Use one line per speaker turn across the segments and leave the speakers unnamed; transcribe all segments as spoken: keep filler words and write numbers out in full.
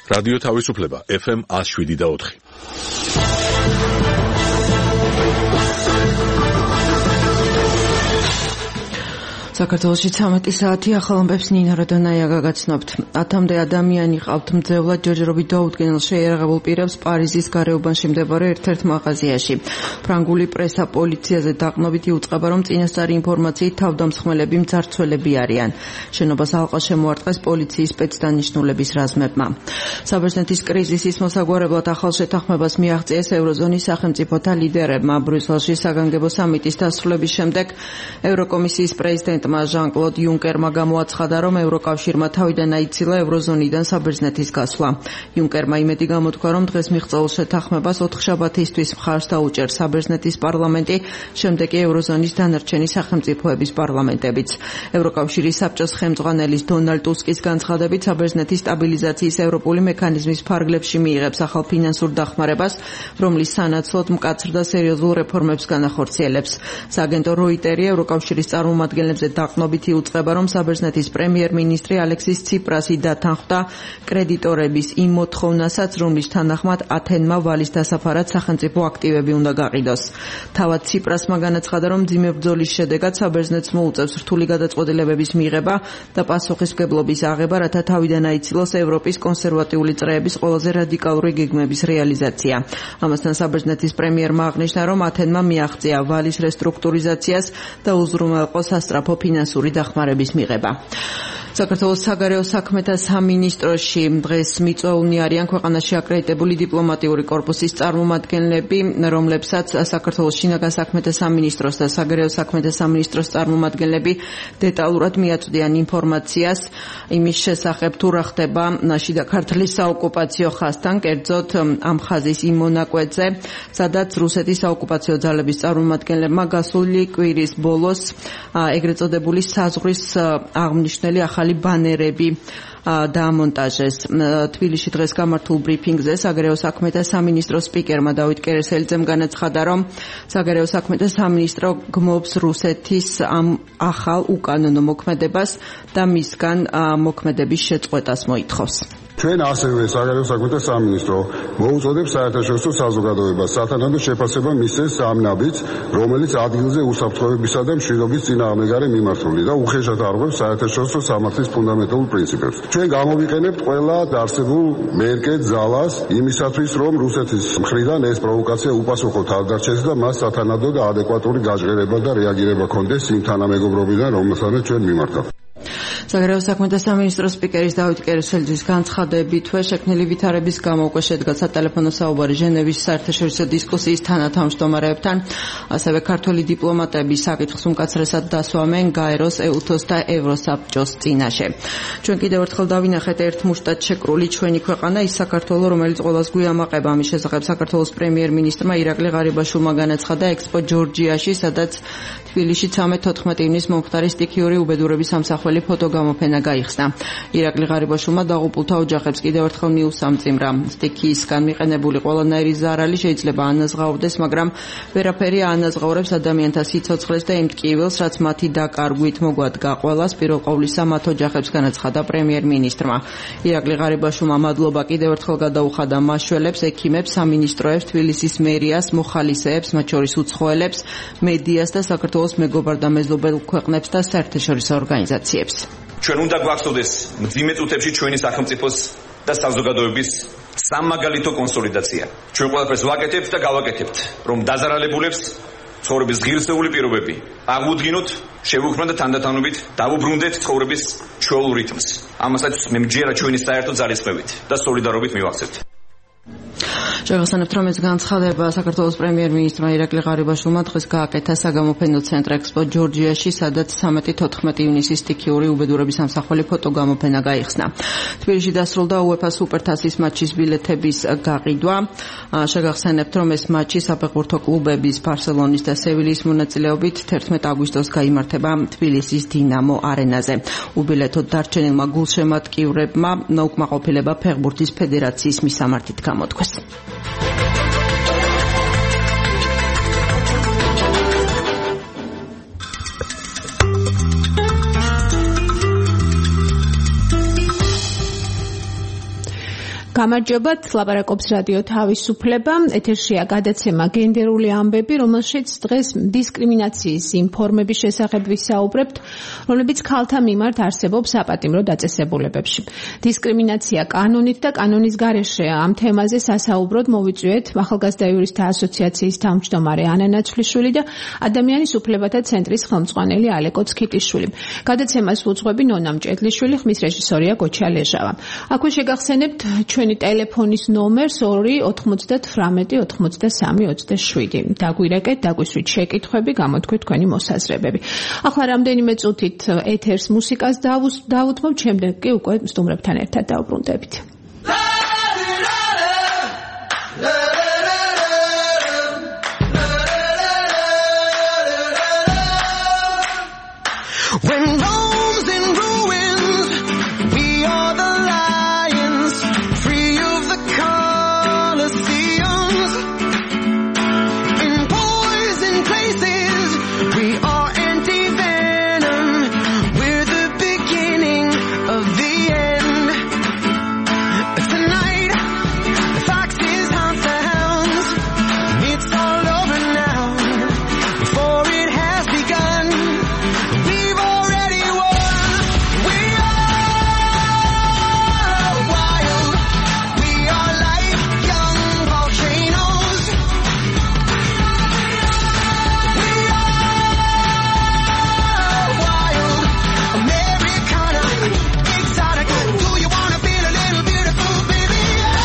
რადიო თავისუფლება ეფ ემ one oh seven და four.
საქართველოში ცამეტი საათი ახალ ამბებს ნინა როდონაია გაგაცნობთ. ათამდე ადამიანი ყავთ მძევლად ჯერჯერობით დაუდგენელ შეიარაღებულ პირებს პარიზის გარეუბანში მდებარე ერთ-ერთ მაღაზიაში. ფრანგული პრესა პოლიციაზე დაყრდნობით იუწყება, რომ წინასწარი ინფორმაციით თავდამსხმელები მძარცველები არიან. შენობას ალყა შემოარტყეს პოლიციის სპეცდანიშნულების რაზმებმა. საბერძნეთის კრიზისის მოსაგვარებლად ახალ შეთანხმებას მიაღწიეს ევროზონის სახელმწიფოთა ლიდერებმა. ბრიუსელში საგანგებო სამიტის დასრულების შემდეგ ევროკომისიის პრეზიდენტ ჟან-კლოდ იუნკერმა გამოაცხადა, რომ ევროკავშირმა თავიდან აიცილა ევროზონიდან საბერძნეთის გასვლა. იუნკერმა იმედი გამოთქვა, რომ დღეს მიღწეულ შეთანხმებას ოთხშაბათისთვის მხარს დაუჭერს საბერძნეთის პარლამენტი, შემდეგ კი ევროზონის დანარჩენი სახელმწიფოების პარლამენტებიც. ევროკავშირის საბჭოს ხელმძღვანელის დონალდ ტუსკის განცხადებით, საბერძნეთის სტაბილიზაციის ევროპული მექანიზმის ფარგლებში მიიღებს ახალ ფინანსურ დახმარებას, რომლის სანაცვლოდ მკაცრ და სერიოზულ რეფორმებს განახორციელებს. სააგენტო როიტერი ევროკავშირის წარმომადგენლებზე დაყრდნობით იუწყება, რომ საბერძნეთის პრემიერ-მინისტრი ალექსის ციპრასი დათანხმდა კრედიტორების იმ მოთხოვნასაც, რომლის თანახმად ათენმა ვალის დასაფარად სახელმწიფო აქტივები უნდა გაყიდოს. თავად ციპრასმა განაცხადა, რომ მძიმე ბრძოლის შედეგად საბერძნეთს მოუწევს რთული გადაწყვეტილებების მიღება და პასუხისმგებლობის აღება, რათა თავიდან აიცილოს ევროპის კონსერვატიული წრეების ყველაზე რადიკალური გეგმების რეალიზაცია. ამასთან საბერძნეთის პრემიერმა აღნიშნა, რომ ათენმა მიაღწია ვალის რესტრუქტურიზაციას და უზრუნველყო სასწრაფო ფინანსური დახმარების მიღება. საქართველოს საგარეო საქმეთა სამინისტროში დღეს მიწვეულნი არიან ქვეყანაში აკრედიტებული დიპლომატიური კორპუსის წარმომადგენლები, რომლებსაც საქართველოს შინაგან საქმეთა სამინისტროს და საგარეო საქმეთა სამინისტროს წარმომადგენლები დეტალურად მიაწვდიან ინფორმაციას იმის შესახებ, თუ რა ხდება შიდა ქართლის საოკუპაციო ხაზთან, კერძოდ ამ ხაზის იმ მონაკვეთზე, სადაც რუსეთის საოკუპაციო ძალების წარმომადგენლებმა გასული კვირის ბოლოს ეგრეთ წოდებული საზღვრის აღმნიშვნელი ახალი ბანერები დაამონტაჟეს. თბილისში დღეს გამართულ ბრიფინგზე საგარეო საქმეთა სამინისტროს სპიკერმა დავით კერესელიძემ განაცხადა, რომ საგარეო საქმეთა სამინისტრო გმობს რუსეთის ამ ახალ უკანონო მოქმედებას და მისგან მოქმედების შეწყვეტას მოითხოვს.
ჩვენ ასევე საგარეო საქმეთა სამინისტრო მოუწოდებს საერთაშორისო საზოგადოებას სათანადო შეფასება მისცეს ამ ნაბიჯს, რომელიც ადგილზე უსაფრთხოებისა და მშვიდობის წინააღმდეგ არის მიმართული და უხეშად არღვევს საერთაშორისო სამართლის ფუნდამენტალურ პრინციპებს. ჩვენ გამოვიყენებთ ყველა არსებულ მერკეთ ძალას იმისათვის, რომ რუსეთის მხრიდან ეს პროვოკაცია უპასუხოდ არ დარჩეს და მას სათანადო და ადეკვატური გაჟღერება და რეაგირება ჰქონდეს იმ თანამეგობრობიდან, რომელთანაც ჩვენ მიმართავთ.
საგარეო საქმეთა სამინისტროს სპიკერის დავით კერესელიძის განცხადებითვე შექმნილი ვითარების გამო უკვე შედგა სატელეფონო საუბარი ჟენევის საერთაშორისო დისკუსიის თანათავმჯდომარეებთან, ასევე ქართველი დიპლომატები საკითხს უმკაცრესად დასვამენ გაეროს, ეუთოს და ევროსაბჭოს წინაშე. ჩვენ კიდევ ერთხელ დავინახეთ ერთ მუშტად შეკრული ჩვენი ქვეყანა, ის საქართველო, რომელიც ყველას გვიამაყება. ამის შესახებ საქართველოს პრემიერ-მინისტრმა ირაკლი ღარიბაშვილმა განაცხადა ექსპო ჯორჯიაში, სადაც თბილისში ცამეტ-თოთხმეტ ივნის მომხდარი სტიქიური უბედურების სამსახველი ფოტო გამოფენა გაიხსნა. ირაკლი ღარიბაშვილმა დაღუპულთა ოჯახებს კიდევ ერთხელ მიუსამძიმრა. სტიქიისგან მიყენებული ყველანაირი ზარალი შეიძლება ანაზღაურდეს, მაგრამ ვერაფერი აანაზღაურებს ადამიანთა სიცოცხლეს და იმ ტკივილს, რაც მათი დაკარგვით მოგვადგა ყველას, პირველ ყოვლისა მათ ოჯახებს განაცხადა პრემიერ-მინისტრმა. ირაკლი ღარიბაშვილმა მადლობა კიდევ ერთხელ გადაუხადა მაშველებს, ექიმებს, სამინისტროებს, თბილისის მერიას, მოხალისეებს, მათ შორის უცხოელებს, მედიას და საქართველოს მეგობარ და მეზობელ ქვეყნებს და საერთაშორისო ორგანიზაციებს.
ჩვენ უნდა გვახსოვდეს მძიმე წუთებში ჩვენი სახელმწიფოს და საზოგადოების სამმაგალითო კონსოლიდაცია. ჩვენ ყველაფერს ვაკეთებთ და გავაკეთებთ, რომ დაზარალებულებს ცხოვრების ღირსეული პირობები აღუდგინოთ, შევუქმნათ და თანდათანობით დავუბრუნდეთ ცხოვრების ჩვეულ რიტმს. ამასაც მე მჯერა ჩვენი საერთო ძალისხმევით და სოლიდარობით მივახცევთ.
შევახსენებთ, რომ ეს განცხადება საქართველოს პრემიერ-მინისტრმა ირაკლი ღარიბაშვილმა დღეს გააკეთა საგამოფენო ცენტრ ექსპო ჯორჯიაში, სადაც ცამეტ-თოთხმეტ ივნისის სტიქიური უბედურების სამსახველი ფოტო გამოფენა გაიხსნა. თბილისში დასრულდა უეფა სუპერთასის მატჩის ბილეთების გაყიდვა. შევახსენებთ, რომ ეს მატჩი საფეხბურთო კლუბების ბარსელონის და სევილიის მონაწილეობით თერთმეტ აგვისტოს გაიმართება თბილისის დინამო არენაზე. უბილეთოდ დარჩენილმა გულშემატკივრებმა უკმაყოფილება ფეხბურთის ფედერაციის მისამართით გამოთქვეს.
გამარჯობათ, ლაპარაკობს რადიო თავისუფლება. ეთერშია გადაცემა გენდერული ამბები, რომელშიც დღეს დისკრიმინაციის იმ ფორმების შესახებ ვისაუბრებთ, რომლებიც ქალთა მიმართ არსებობს საპატიმრო დაწესებულებებში. დისკრიმინაცია კანონით და კანონის გარეშე ამ თემაზე სასაუბროდ მოვიწვიეთ ახალგაზრდა იურისტთა ასოციაციის თავმჯდომარე ანა ნაცვლიშვილი და ადამიანის უფლებათა ცენტრის ხელმძღვანელი ალეკო ცქიტიშვილი. გადაცემას უძღვები ნონა მჭედლიშვილი, ხმის რეჟისორია გოჩა ლეჟავა. აქვე შეგახსენებთ ჩვენი ტელეფონის ნომერს ორი ოთხმოცდათვრამეტი ოცდასამი ოცდაშვიდი. დაგვირეკეთ, დაგვისვით შეკითხვები, გამოთქვით თქვენი მოსაზრებები. ახლა რამდენიმე წუთით ეთერს მუსიკას დავუთმობთ, შემდეგ კი უკვე სტუმრებთან ერთად დავბრუნდებით.
When Rome's in ruins, we are the lions, free of the Colosseums. In poison places, we are anti-venom. We're the beginning of the end. Tonight, the foxes hunt the hounds. It's all over now, before it has begun. We've already won. We are wild. We are like young volcanoes. We are wild. Americana, exotic. Do you wanna feel a little beautiful, baby?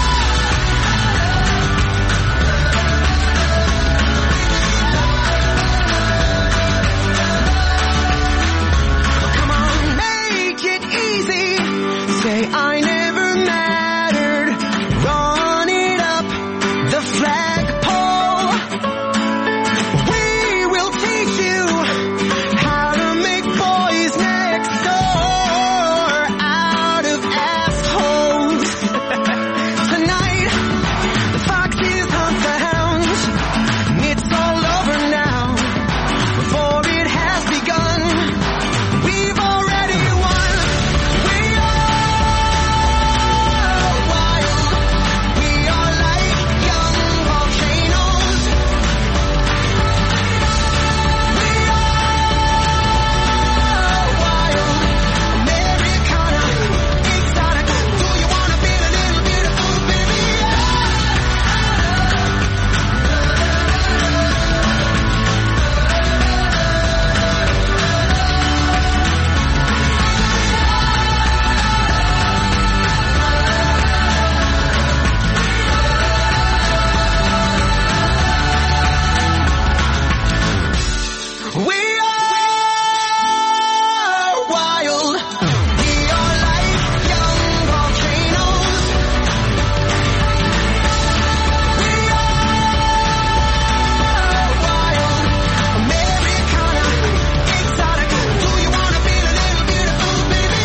Come on, make it easy. Say I never mattered. Run it up the flagpole. We will teach you how to make boys next door out of assholes. Tonight, the foxes hunt the hounds. It's all over now, before it has begun. We've already won. We are wild. We are like young volcanoes. We are wild. Americana, exotic. Do you wanna feel a little beautiful, baby? We are wild. We are like young volcanoes. We are wild. Americana, exotic. Do you wanna feel a little beautiful, baby?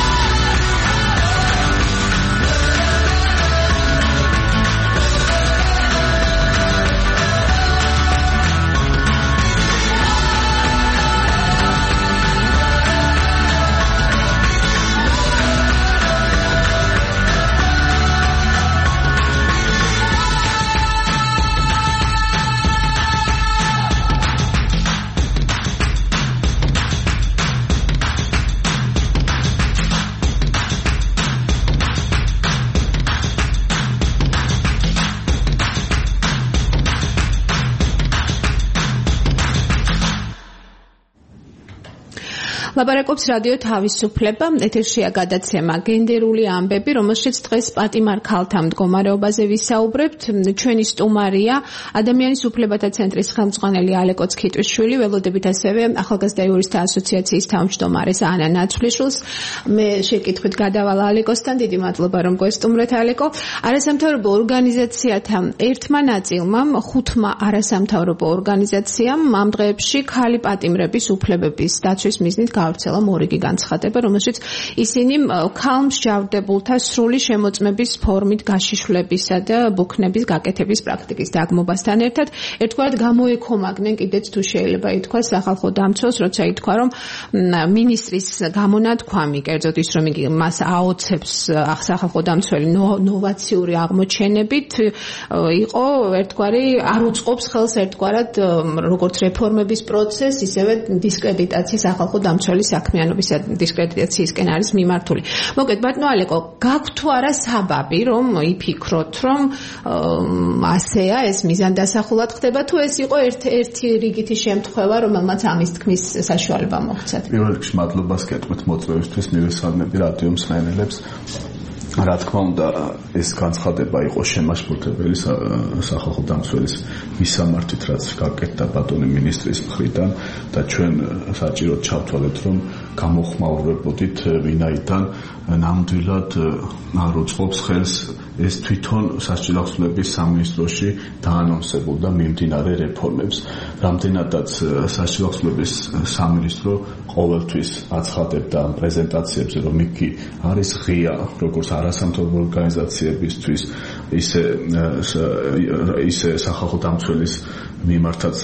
ლაპარაკობს რადიო თავისუფლება, ეთერშია გადაცემა გენდერული ამბები, რომელშიც დღეს პატიმარ ქალთა მდგომარეობაზე ვისაუბრებთ. ჩვენი სტუმარია ადამიანის უფლებათა ცენტრის ხელმძღვანელი ალეკო ცქიტიშვილი, ველოდებით ასევე ახალგაზრდა იურისტთა ასოციაციის თავმჯდომარეს ანა ნაცვლიშვილს. მე შეკითხვით გადავალ ალეკოსთან, დიდი მადლობა რომ გვესტუმრეთ ალეკო. არასამთავრობო ორგანიზაციათა ერთმა ნაწილმა, ხუთმა არასამთავრობო ორგანიზაციამ ამ დღეებში ქალი პატიმრების უფლებების დაცვის მიზნით გავრცელა მორიგი განცხადება, რომელშიც ისინი ქალმსჯავრდებულთა სრული შემოწმების ფორმით გაშიშვლებისა და ბუქნების გაკეთების პრაქტიკის დაგმობასთან ერთად ერთგვარად გამოეკომაგნენ კიდეც თუ შეიძლება ითქვა სახალხო დამცველს, როცა ითქვა რომ მინისტრის გამონათქვამი, კერძოდ ის რომ იგი მას აოცებს სახალხო დამცველი ნოვაციური აღმოჩენებით იყო ერთგვარი არ უწყობს ხელს ერთგვარად როგორც რეფორმების პროცესს, ისევე დისკრედიტაციის სახალხო დამცველის საქმიანობის დისკრედიტაციისკენ არის მიმართული. მოგეთ ბატონო ალეკო, გაქვთ თუ არა საბაბი რომ იფიქროთ რომ ასეა ეს მიზანდასახულად ხდება თუ ეს იყო ერთ-ერთი რიგითი შემთხვევა რომელმაც ამის თქმის საშუალება მოგვცათ.
პირველ რიგში მადლობას გეტყვით მოწვევისთვის, მივესალმები რადიო მსმენელებს. რა თქმა უნდა ეს განცხადება იყო შემაშფოთებელი სახალხო დამცველის მისამართით, რაც გაკეთდა ბატონი მინისტრის მხრიდან და ჩვენ საჭიროდ ჩავთვალეთ რომ გამოხმაურებოდით ვინაიდან ნამდვილად არ უწყობს ხელს ეს თვითონ სასჯელ ახსნების სამინისტროში დაანონსებულდა მიმდინარე რეფორმებს. რამდენადაც სასჯელ ახსნების სამინისტრო ყოველთვის აცხადებდა პრეზენტაციებზე რომ იგი არის ღია როგორც არასამთავრობო ორგანიზაციებისთვის, ისე ისე სახალხო დამცველის მიმართაც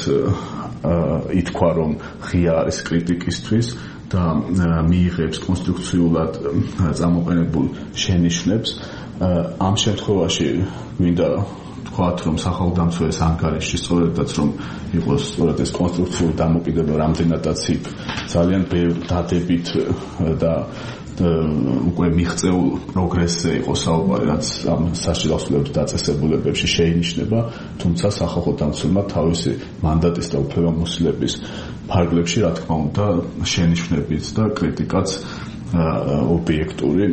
ითქვა რომ ღია არის კრიტიკისთვის და მიიღებს კონსტრუქციულად წამოყენებულ შენიშვნებს. ამ შემთხვევაში მინდა ვთქვათ რომ სახალხო დამცველის ანგარიში სწორედაც რომ იყოს სწორედ ეს კონსტრუქციული დამოკიდებულება რამდენადაც იქ ძალიან ბევრ დადებით და უკვე მიღწეულ პროგრესზე იყო საუბარი, რაც ამ სასჯელ ახსნების დაწესებულებებში შეინიშნება, თუმცა სახალხო დამცველმა თავისი მანდატის და უფლებამოსილების ფარგლებში რა თქმა უნდა შენიშვნებიც და კრიტიკაც ობიექტური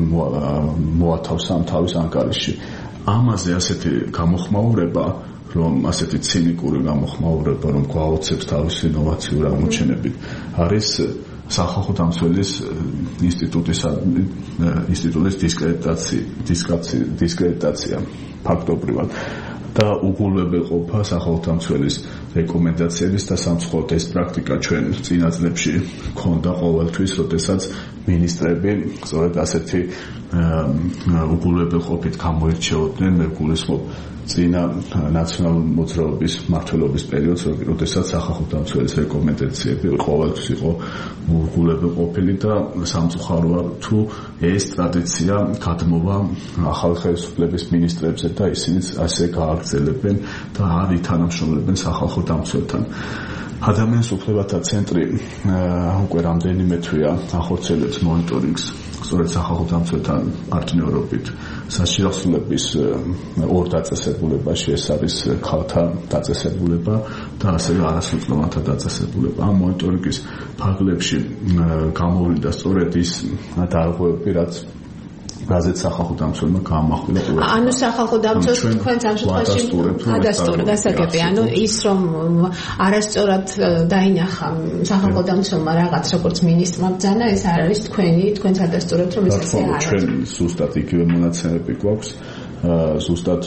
მოათავსა ამ თავის ანგარიში. ამაზე ასეთი გამოხმაურება, რომ ასეთი ცინიკური გამოხმაურება, რომ გვაოცებს თავისი ინოვაციური აღმოჩენებით, არის სახალხო დამცველის ინსტიტუტის ინსტიტუტის დისკრედიტაცია, დისკრედიტაცია ფაქტობრივად და უგულებელყოფა სახალხო დამცველის რეკომენდაციების და სამწუხაროდ ეს პრაქტიკა ჩვენ წინა წლებში ქონდა ყოველთვის, როდესაც მინისტრები სწორედ ასეთი უგულებელყოფით გამოირჩეოდნენ. მე გულისხმობ წინა ნაციონალური მოძრაობის მმართველობის პერიოდს, როდესაც სახალხო დამცველის რეკომენდაციები ყოველთვის იყო უგულებელყოფილი და სამწუხაროა თუ ეს ტრადიცია გადმოვა ახალ ხელისუფლების მინისტრებზე და ისინიც ასე გააგრძელებენ და არ ითანამშრომლებენ სახალხო დამცველთან. ადამიანის უფლებათა ცენტრი უკვე რამდენიმე თვეა ახორციელებს მონიტორინგს სწორედ სახალხო დამცველთან პარტნიორობით სასჯელ ახსნების ორ დაწესებულებაში, ეს არის ქალთა დაწესებულება და ასევე არასრულწლოვანთა დაწესებულება. ამ მონიტორინგის ფარგლებში გამოვიდა სწორედ ის დარღვევები, რაც რაზეც სახალხო დამცველმა გაამახვილა ყველა.
ანუ სახალხო დამცველს თქვენს ამ შემთხვევაში ადასტური გასაგები, ანუ ის რომ არასწორად დაინახა სახალხო დამცველმა რაღაც როგორც მინისტრმა ბრძანა, ეს არ არის თქვენი თქვენს ადასტურებთ რომ ეს ასე არ არის.
ჩვენ ზუსტად იგივე მონაცემები გვაქვს. ზუსტად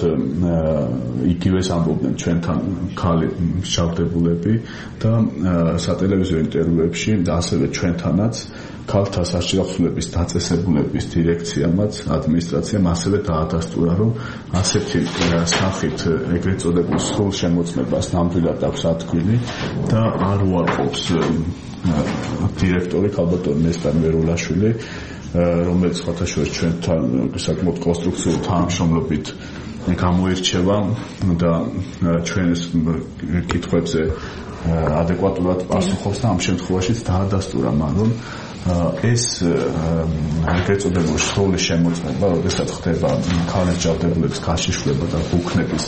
იგივეს ამბობდნენ ჩვენთან ქალი მსჯავრდებულები და სატელევიზიო ინტერვიუებში და ასევე ჩვენთანაც ქალთა სასჯელ ახსნების დაწესებულების დირექციამაც ადმინისტრაციამ ასევე დაადასტურა, რომ ასეთი სახით ეგრეთ წოდებულ სრულ შემოწმებას ნამდვილად აქვს ათქვილი და არ უარყოფს დირექტორი ქალბატონი ნესტარ მერულაშვილი, რომელიც ხათაშორის ჩვენთან საკმაოდ კონსტრუქციულ თანამშრომლობით გამოირჩევა და ჩვენს კითხვებზე ადეკვატურად პასუხობს და ამ შემთხვევაშიც დაადასტურა მან, რომ ეს ეგრეთ წოდებული სრული შემოწმება, როდესაც ხდება ქალების ჯავდებულების გაშიშვლება და ბუქნების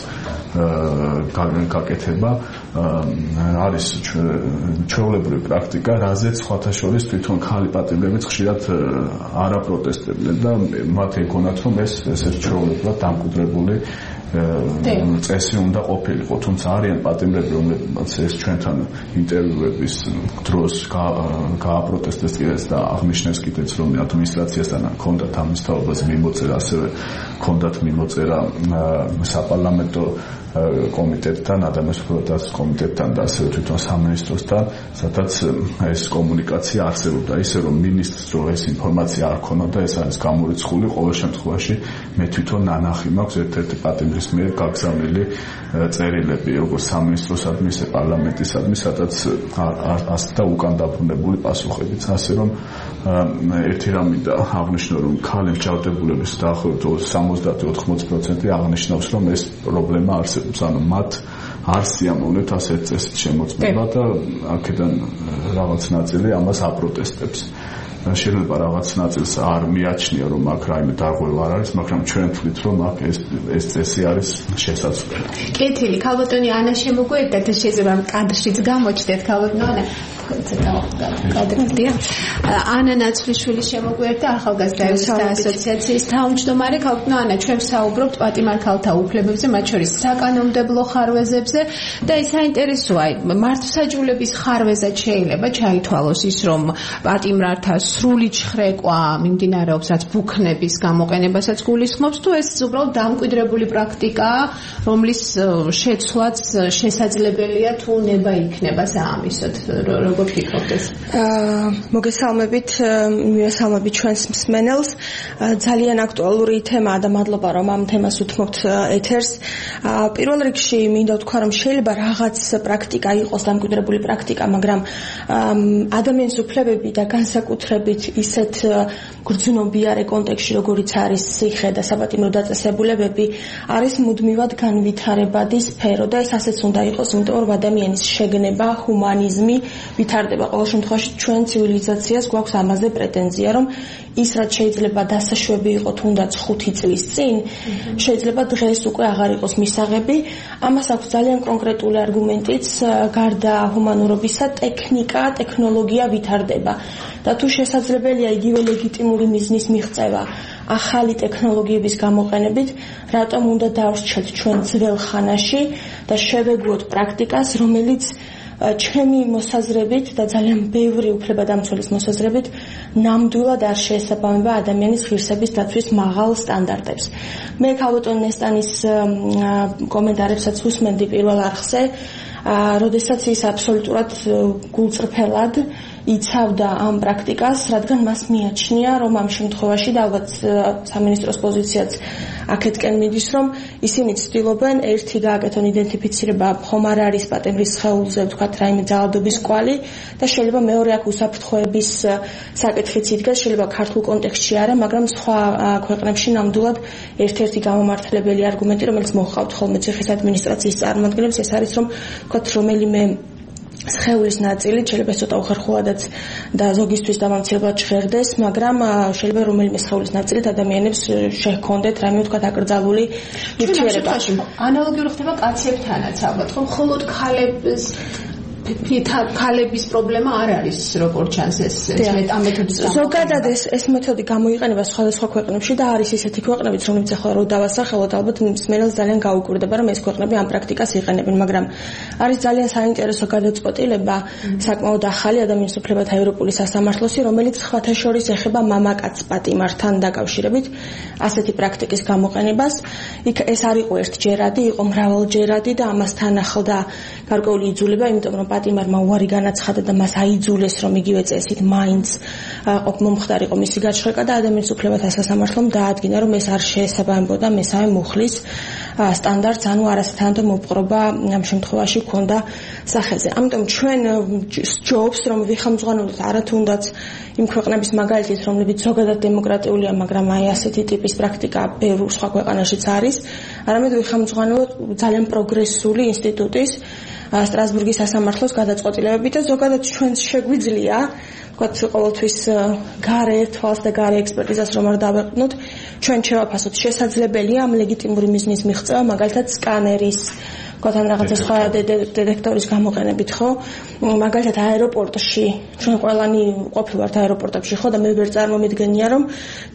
გაკეთება, არის ჩვეულებრივი პრაქტიკა, რაზეც სხვათა შორის თვითონ ქალი პატრიოტებიც ხშირად არ აპროტესტებდნენ და მათ ეგონათ, რომ ეს ესე ჩვეულებრივად დამკვიდრებული წესი უნდა ყოფილიყო, თუმცა არიან პატიმრები, რომლებიც ეს ჩვენთან ინტერვიუების დროს გააპროტესტეს კიდეც და აღნიშნეს კიდეც, რომ ადმინისტრაციასთან ჰქონდათ ამის თაობაზე მიმოწერა, ასევე ჰქონდათ მიმოწერა საპარლამენტო კომიტეტთან, ადამიანის უფლებათა კომიტეტთან და ასევე თვითონ სამინისტროსთან, სადაც ეს კომუნიკაცია არსებობდა, ისე რომ მინისტრს რო ეს ინფორმაცია არ ქონოდა, ეს არის გამორიცხული. ყოველ შემთხვევაში მე თვითონ ნანახი მაქვს ერთ-ერთი პატიმრის მიერ გაგზავნილი წერილები, როგორც სამინისტროსადმი, ისე პარლამენტისადმი, სადაც ასეთ და უკან დაბრუნებული პასუხებიც, ასე რომ ერთი რამი და აღნიშნო, რომ ქალი მსჯავრდებულების დაახლოებით სამოცდაათი ოთხმოცი პროცენტი აღნიშნავს, რომ ეს პრობლემა არსებობს, ანუ მათ არ სიამოვნებთ ასეთ წესით შემოწმება და აქედან რაღაც ნაწილი ამას აპროტესტებს. შეიძლება რაღაც ნაწილს არ მიაჩნია, რომ აქ რაიმე დარღვევა არ არის, მაგრამ ჩვენ ვთვლით, რომ აქ ეს ეს წესი არის შესაძლებელი.
კეთილი, ქალბატონი ანა შემოგვიერთდა და შეიძლება კადრშიც გამოჩნდეთ, ქალბატონი ანა. კადრია. ანა ნაცვლიშვილი შემოგვიერთდა ახალგაზრდების ასოციაციის თავმჯდომარე. ქალბატონი ანა, ჩვენ ვსაუბრობთ პატიმარ ქალთა უფლებებზე, მათ შორის საკანონმდებლო ხარვეზებზე და ის საინტერესოა, მართლმსაჯულების ხარვეზად შეიძლება ჩაითვალოს ის, რომ პატიმრთა სრული ჩხრეკვა მიმდინარეობს, რაც ბუქნების გამოყენებასაც გულისხმობს, თუ ეს უბრალოდ დამკვიდრებული პრაქტიკაა, რომლის შეცვლაც შესაძლებელია თუ ნება იქნება საამისოდ. Როგორ ფიქრობთ ეს?
მოგესალმებით, მივესალმებით ჩვენს მსმენელს. ძალიან აქტუალური თემაა და მადლობა, რომ ამ თემას უთმობთ ეთერს. პირველ რიგში მინდა ვთქვა, რომ შეიძლება რაღაც პრაქტიკა იყოს დამკვიდრებული პრაქტიკა, მაგრამ ადამიანის უფლებები და განსაკუთრებით ისეთ გრძნობიარე კონტექსტში, როგორიც არის ციხე და საპატიმრო დაწესებულებები, არის მუდმივად განვითარებადი სფერო და ეს ასეც უნდა იყოს, იმიტომ რომ ადამიანის შეგნება, ჰუმანიზმი ვითარდება. ყოველ შემთხვევაში ჩვენ ცივილიზაციას გვაქვს ამაზე პრეტენზია, რომ ის რაც შეიძლება დასაშვები იყო თუნდაც ხუთი წლის წინ, შეიძლება დღეს უკვე აღარ იყოს მისაღები. ამას აქვს ძალიან კონკრეტული არგუმენტიც, გარდა ჰუმანურობისა, ტექნიკა, ტექნოლოგია ვითარდება. და თუ შესაძლებელია იგივე ლეგიტიმური მიზნის მიღწევა ახალი ტექნოლოგიების გამოყენებით, რატომ უნდა დავრჩეთ ჩვენ ძველ ხანაში და შევეგუოთ პრაქტიკას, რომელიც ჩემი მოსაზრებით და ძალიან ბევრი უფლებადამცველის მოსაზრებით ნამდვილად არ შეესაბამება ადამიანის ღირსების დაცვის მაღალ სტანდარტებს. მე ქალბატონ ნესტანის კომენტარებსაც უსმენდი პირველ არხზე, როდესაც ის აბსოლუტურად გულწრფელად იცავდა ამ პრაქტიკას, რადგან მას მიაჩნია, რომ ამ შემთხვევაში და ალბათ სამინისტროს პოზიციაც აქეთკენ მიდის, რომ ისინი ცდილობენ ერთი გააკეთონ იდენტიფიცირება, ხომ არ არის პატიმრის სხეულზე ვთქვათ რაიმე ძალადობის კვალი და შეიძლება მეორე აქ უსაფრთხოების საკითხიც იდგას, შეიძლება ქართულ კონტექსტში არა, მაგრამ სხვა ქვეყნებში ნამდვილად ერთ-ერთი გამომართლებელი არგუმენტი, რომელიც მოჰყავთ ხოლმე ციხის ადმინისტრაციის წარმომადგენლებს, ეს არის, რომ ვთქვათ რომელიმე სხეულის ნაწილი შეიძლება ცოტა უხერხულადაც და ზოგისთვის დამამცირებლად ჟღერდეს, მაგრამ შეიძლება რომელიმე სხეულის ნაწილით ადამიანებს შეჰქონდეთ რაიმე ვთქვათ აკრძალული ურთიერთობა.
ანალოგიური ხდება კაცებთანაც ალბათ, რომ მხოლოდ ქალებს ქალების პრობლემა არ არის, როგორც ჩანს ეს მეთოდის.
ზოგადად ეს ეს მეთოდი გამოიყენება სხვადასხვა ქვეყნებში და არის ისეთი ქვეყნებიც, რომლებიც ახლა რო დავასახელოთ, ალბათ მსმენელს ძალიან გაუკვირდება, რომ ეს ქვეყნები ამ პრაქტიკას იყენებენ, მაგრამ არის ძალიან საინტერესო გადაწყვეტილება, საკმაოდ ახალი ადამიანის უფლებათა ევროპული სასამართლოსი, რომელიც სხვათა შორის ეხება მამაკაც პატიმართან დაკავშირებით ასეთი პრაქტიკის გამოყენებას. იქ ეს არ იყო ერთჯერადი, იყო მრავალჯერადი და ამასთან ახლდა გარკვეული იძულება, იმიტომ რომ პატიმარმა უარი განაცხადა და მას აიძულეს, რომ იგივე წესით მაინც მომხდარიყო მისი გაჩხრეკა და ადამიანის უფლებათა სასამართლომ დაადგინა, რომ ეს არ შეესაბამებოდა მესამე მუხლის სტანდარტს, ანუ არასათანადო მოპყრობა ამ შემთხვევაში ჰქონდა სახეზე. ამიტომ ჩვენ ჯობს, რომ ვიხამძღვანელოთ არათუნდაც იმ ქვეყნების მაგალითით, რომლებიც ზოგადად დემოკრატიულია, მაგრამ აი ასეთი ტიპის პრაქტიკა ბევრ სხვა ქვეყანაშიც არის, არამედ ვიხამძღვანელოთ ძალიან პროგრესული ინსტიტუტის სტრასბურგის სასამართლოს გადაწყვეტილებები და ზოგადად ჩვენს შეგვიძლია ვთქვათ ყოველთვის გარე ერთვალს და გარე ექსპერტიზას რომ არ დავეყვნოთ, ჩვენ შევაფასოთ შესაძლებელია ამ ლეგიტიმური მიზნის მიღწევა, მაგალითად სკანერის თქვათ ან რაღაცა სხვა დეტექტორის გამოყენებით, ხო? მაგალითად აეროპორტში ჩვენ ყველანი ყოფილვართ აეროპორტებში, ხო და მე ვერ წარმომიდგენია რომ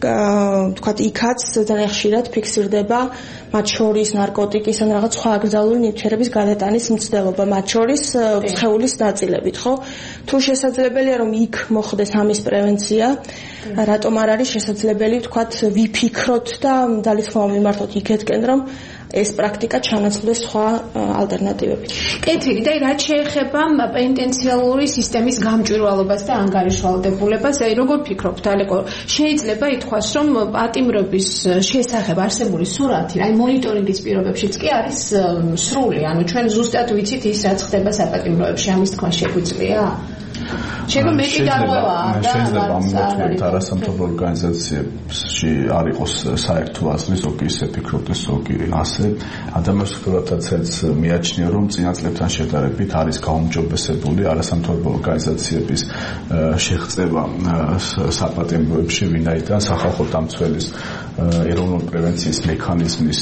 თქვათ იქაც ძალიან ხშირად ფიქსირდება მათ შორის ნარკოტიკის ან რაღაც სხვა აკრძალული ნივთიერების გადატანის მცდელობა, მათ შორის სხეულის ნაწილებით, ხო? თუ შესაძლებელია რომ იქ მოხდეს ამის პრევენცია, რატომ არ არის შესაძლებელი თქვათ ვიფიქროთ და ძალით ხმა მიმართოთ იქეთკენ რომ ეს პრაქტიკა ჩანაცვლდეს სხვა ალტერნატივებით.
კეთილი და რაც შეეხება პენიტენციალური სისტემის გამჭვირვალობას და ანგარიშვალდებულებას, აი როგორ ფიქრობთ, ალეკო, შეიძლება ითქვას, რომ პატიმრობის შესახებ არსებული სურათი, აი მონიტორინგის პირობებშიც კი არის სრული, ანუ ჩვენ ზუსტად ვიცით ის რაც ხდება საპატიმროებში, ამის თქმა შეგვიძლია? შეიძლება მეტი დარღვევაა და
შეიძლება ამოთქვით არასამთავრობო ორგანიზაციებში არ იყოს საერთო აზრი, ზოგი ისე ფიქრობდეს, ზოგი ასე. ადამიანს ხილათაცაც მიაჩნია, რომ წინა წლებთან შედარებით არის გაუმჯობესებული არასამთავრობო ორგანიზაციების შეღწევა საპატიმროებში, ვინაიდან სახალხო დამცველის ეროვნული პრევენციის მექანიზმის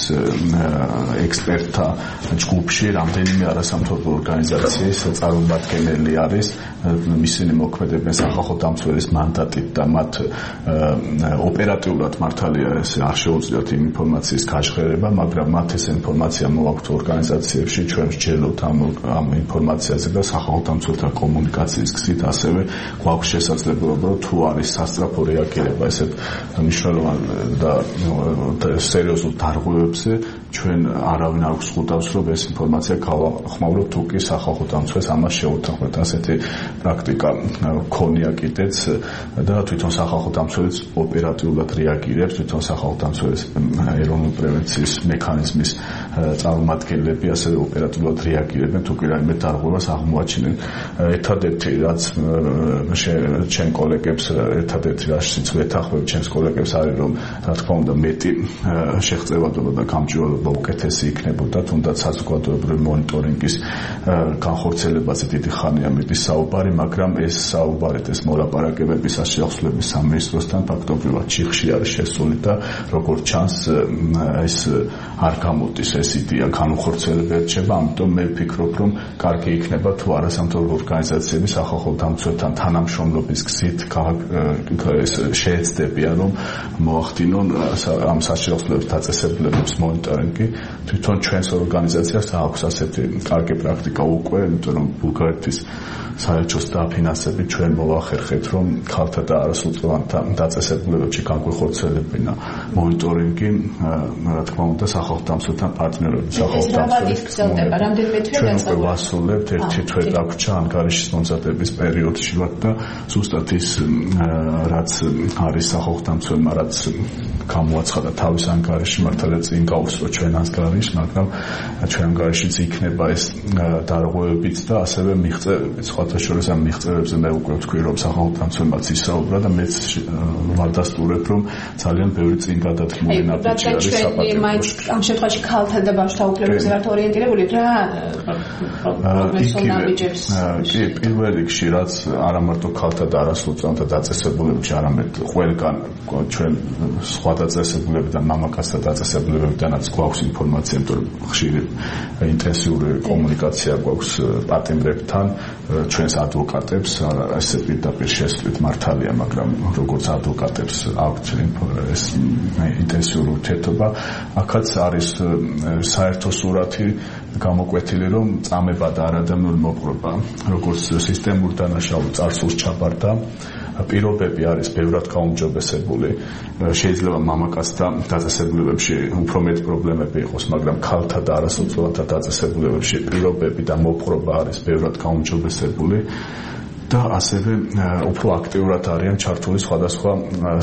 ექსპერტთა ჯგუფში რამდენიმე არასამთავრობო ორგანიზაციის წარმომადგენელი არის. ისინი მოქმედებენ სახალხო დამცველის მანდატით და მათ ოპერატიულად მართალია ეს არ შეუძლიათ იმ ინფორმაციის გაჟღერება, მაგრამ მათ ეს ინფორმაცია მოაქვთ ორგანიზაციებში, ჩვენ ვსჯელობთ ამ ამ ინფორმაციაზე და სახალხო დამცველთა კომუნიკაციის გზით ასევე გვაქვს შესაძლებლობა, რომ თუ არის სასწრაფო რეაგირება ესეთ მნიშვნელოვან და სერიოზულ დარღვევებზე, ჩვენ არავინ არ გვსყუდავს, რომ ეს ინფორმაცია გავახმაუროთ თუ კი სახალხო დამცველს ამას შეუთანხმოთ. ასეთი პრაქტიკა ქონია კიდეც და თვითონ სახალხო დამცველიც ოპერატიულად რეაგირებს, თვითონ სახალხო დამცველის ეროვნული პრევენციის მექანიზმის წარმომადგენლები ასევე ოპერატიულად რეაგირებენ თუ კი რაიმე დარღვევას აღმოაჩენენ. ერთადერთი რაც ჩემ კოლეგებს ერთადერთი რაშიც ვეთანხმებ ჩემს კოლეგებს არის რომ რა თქმა უნდა მეტი შეღწევადობა და გამჭვირვალობა უკეთესი იქნებოდა, თუნდაც საზოგადოებრივი მონიტორინგის განხორციელებაზე დიდი ხანია მიდის საუბარი, მაგრამ ეს საუბარით ეს მოლაპარაკებები საშიახსოვლების სამინისტროსთან ფაქტობრივად ჩიხში არის შესული და როგორც ჩანს ეს არ გამოდის ეს იდეა განხორციელებელი რჩება, ამიტომ მე ვფიქრობ რომ კარგი იქნება თუ არასამთავრობო ორგანიზაციები სახალხო დამცველთან თანამშრომლობის გზით ეს შეეცდებიან რომ მოახდინონ ამ საშიახსოვლების დაწესებულებებს მონიტორინგი. თვითონ ჩვენს ორგანიზაციას აქვს ასეთი კარგი პრაქტიკა უკვე, იმიტომ რომ ბულგარეთის საერთოს დაფინანსებით ჩვენ მოვახერხეთ რომ ქალთა და არასრულწლოვანთა დაწესებულებებში განხორციელებინა მონიტორინგი, რა თქმა უნდა სახალხო დამცველთან პარტნიორობით სახალხო დამცველის
რამდენიმე თვე
ჩვენ ვასრულებთ ერთი თვე დაგვრჩა ანგარიშის მომზადების პერიოდში ვართ და ზუსტად ის რაც არის სახალხო დამცველმა რაც გამოაცხადა თავის ანგარიში მართალია წინ გაუსწრო ჩვენ ანგარიშს, მაგრამ ჩვენ ანგარიშიც იქნება ეს დარღვევებით და ასევე მიღწევებით. სხვათა შორის ამ მიღწევებზე მე უკვე ვთქვი რომ სახალხო დამცველმაც ისაუბრა და მეც ვარდასტურებ რომ ძალიან ბევრი წინ გადადგმული ნაბიჯი არის საპატიმროში.
ამ შემთხვევაში ქალთა და ბავშვთა უფლებებზე რაც ორიენტირებული რა პროგრესულ ნაბიჯებს.
კი, პირველ რიგში რაც არა მარტო ქალთა და არასრულწლოვანთა დაწესებულებებში, არამედ ყველგან ჩვენ სხვა დაწესებულებიდან, მამაკაცთა დაწესებულებიდანაც გვაქვს ინფორმაცია, იმიტომ რომ ხშირი ინტენსიური კომუნიკაცია გვაქვს პატიმრებთან, ჩვენს ადვოკატებს, ესე პირდაპირ შესვლით მართალია, მაგრამ როგორც ადვოკატებს აქვთ ეს ინტენსიური ურთიერთობა, აქაც არის საერთო სურათი გამოკვეთილი, რომ წამება და არადამნური მოპყრობა, როგორც სისტემურ დანაშაულ წარსულს ჩაბარდა, პირობები არის ბევრად გაუმჯობესებული. შეიძლება მამაკაცთა დაწესებულებებში უფრო მეტ პრობლემები იყოს, მაგრამ ქალთა და არასრულწლოვანთა დაწესებულებებში პირობები და მოპყრობა არის ბევრად გაუმჯობესებული. და ასევე უფრო აქტიურად არიან ჩართული სხვადასხვა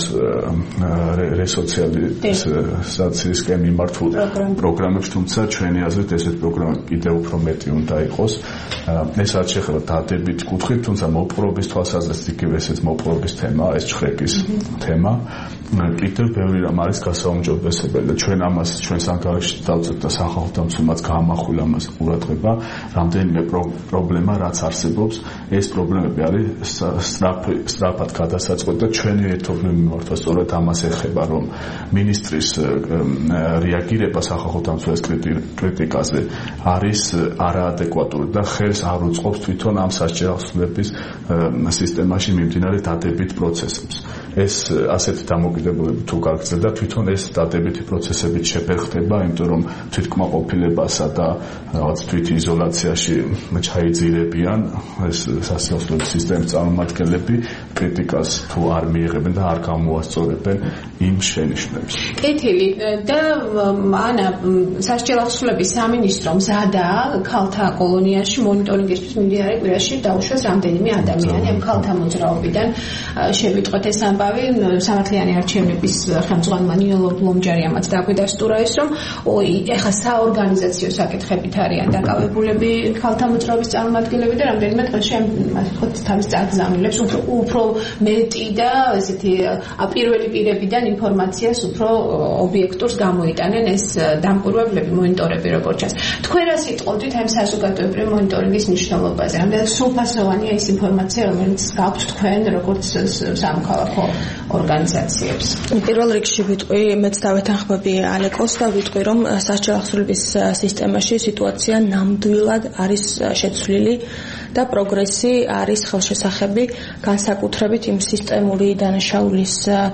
რესოციალიზაციისკენ მიმართულ პროგრამებში, თუმცა ჩვენი აზრით ესეთ პროგრამები კიდევ უფრო მეტი უნდა იყოს. ეს რაც შეეხება დადებით კუთხით, თუმცა მოპყრობის თვალსაზრისით იგივე ესეც მოპყრობის თემაა, ეს ჩხრეკის თემა. კიდევ ბევრი რამ არის გასაუმჯობესებელი და ჩვენ ამას ჩვენს ანგარიშში დავწერთ და სახალხო დამცველმაც გაამახვილა ამას ყურადღება, რამდენიმე პრობლემა რაც არსებობს, ეს პრობლემები განმარტებები არის სწრაფად გადასაწყვეტი და ჩვენი ერთობლივი მიმართვა სწორედ ამას ეხება, რომ მინისტრის რეაგირება სახალხო დამცველის კრიტიკაზე არის არაადეკვატური და ხელს არ უწყობს თვითონ ამ სასჯელი აღსრულების სისტემაში მიმდინარე დადებით პროცესებს. ეს ასეთი დამოკიდებულება თუ გაგრძელდა, თვითონ ეს დადებითი პროცესებით შეფერხდება, იმიტომ რომ თვითკმაყოფილებასა და რაღაც თვითიზოლაციაში ჩაიძირებიან ეს სასიაუხლების სისტემის წარმომადგენლები კრიტიკას თუ არ მიიღებენ და არ გამოასწორებენ იმ შენიშვნებს.
კეთილი და ანა სასჯელ აღსრულების სამინისტრო მზადა ქალთა კოლონიაში მონიტორინგისთვის მიმდინარე კვირაში დაუშვეს რამდენიმე ადამიანი ამ ქალთა მოძრაობიდან. შევიტყვეთ ეს ამბავი სამართლიანი არჩევნების ხელმძღვანელმა ნინო ბლომჯარიამაც დაგვიდასტურა ის, რომ ეხა საორგანიზაციო საკითხებით არიან დაკავებულები ქალთა მოძრაობის წარმომადგენლები და რამდენიმე დღეში ამ ხო თავის წაგზავნილებს უფრო უფრო მეტი და ესეთი პირველი პირებიდან ინფორმაციას უფრო ობიექტურს გამოიტანენ ეს დამკვირვებლები, მონიტორები როგორც ჩანს. თქვენ რა სიტყვით ამ საზოგადოებრივი მონიტორინგის მნიშვნელობაზე? რამდენად სრულფასოვანია ის ინფორმაცია, რომელიც გაქვთ თქვენ როგორც სამოქალაქო ორგანიზაციებს?
პირველ რიგში ვიტყვი, მეც დავეთანხმები ალეკოს და ვიტყვი, რომ სასჯელ აღსრულების სისტემაში სიტუაცია ნამდვილად არის შეცვლილი და პროგრესი არის ხელშესახები განსაკუთრებით იმ სისტემური დანაშაულის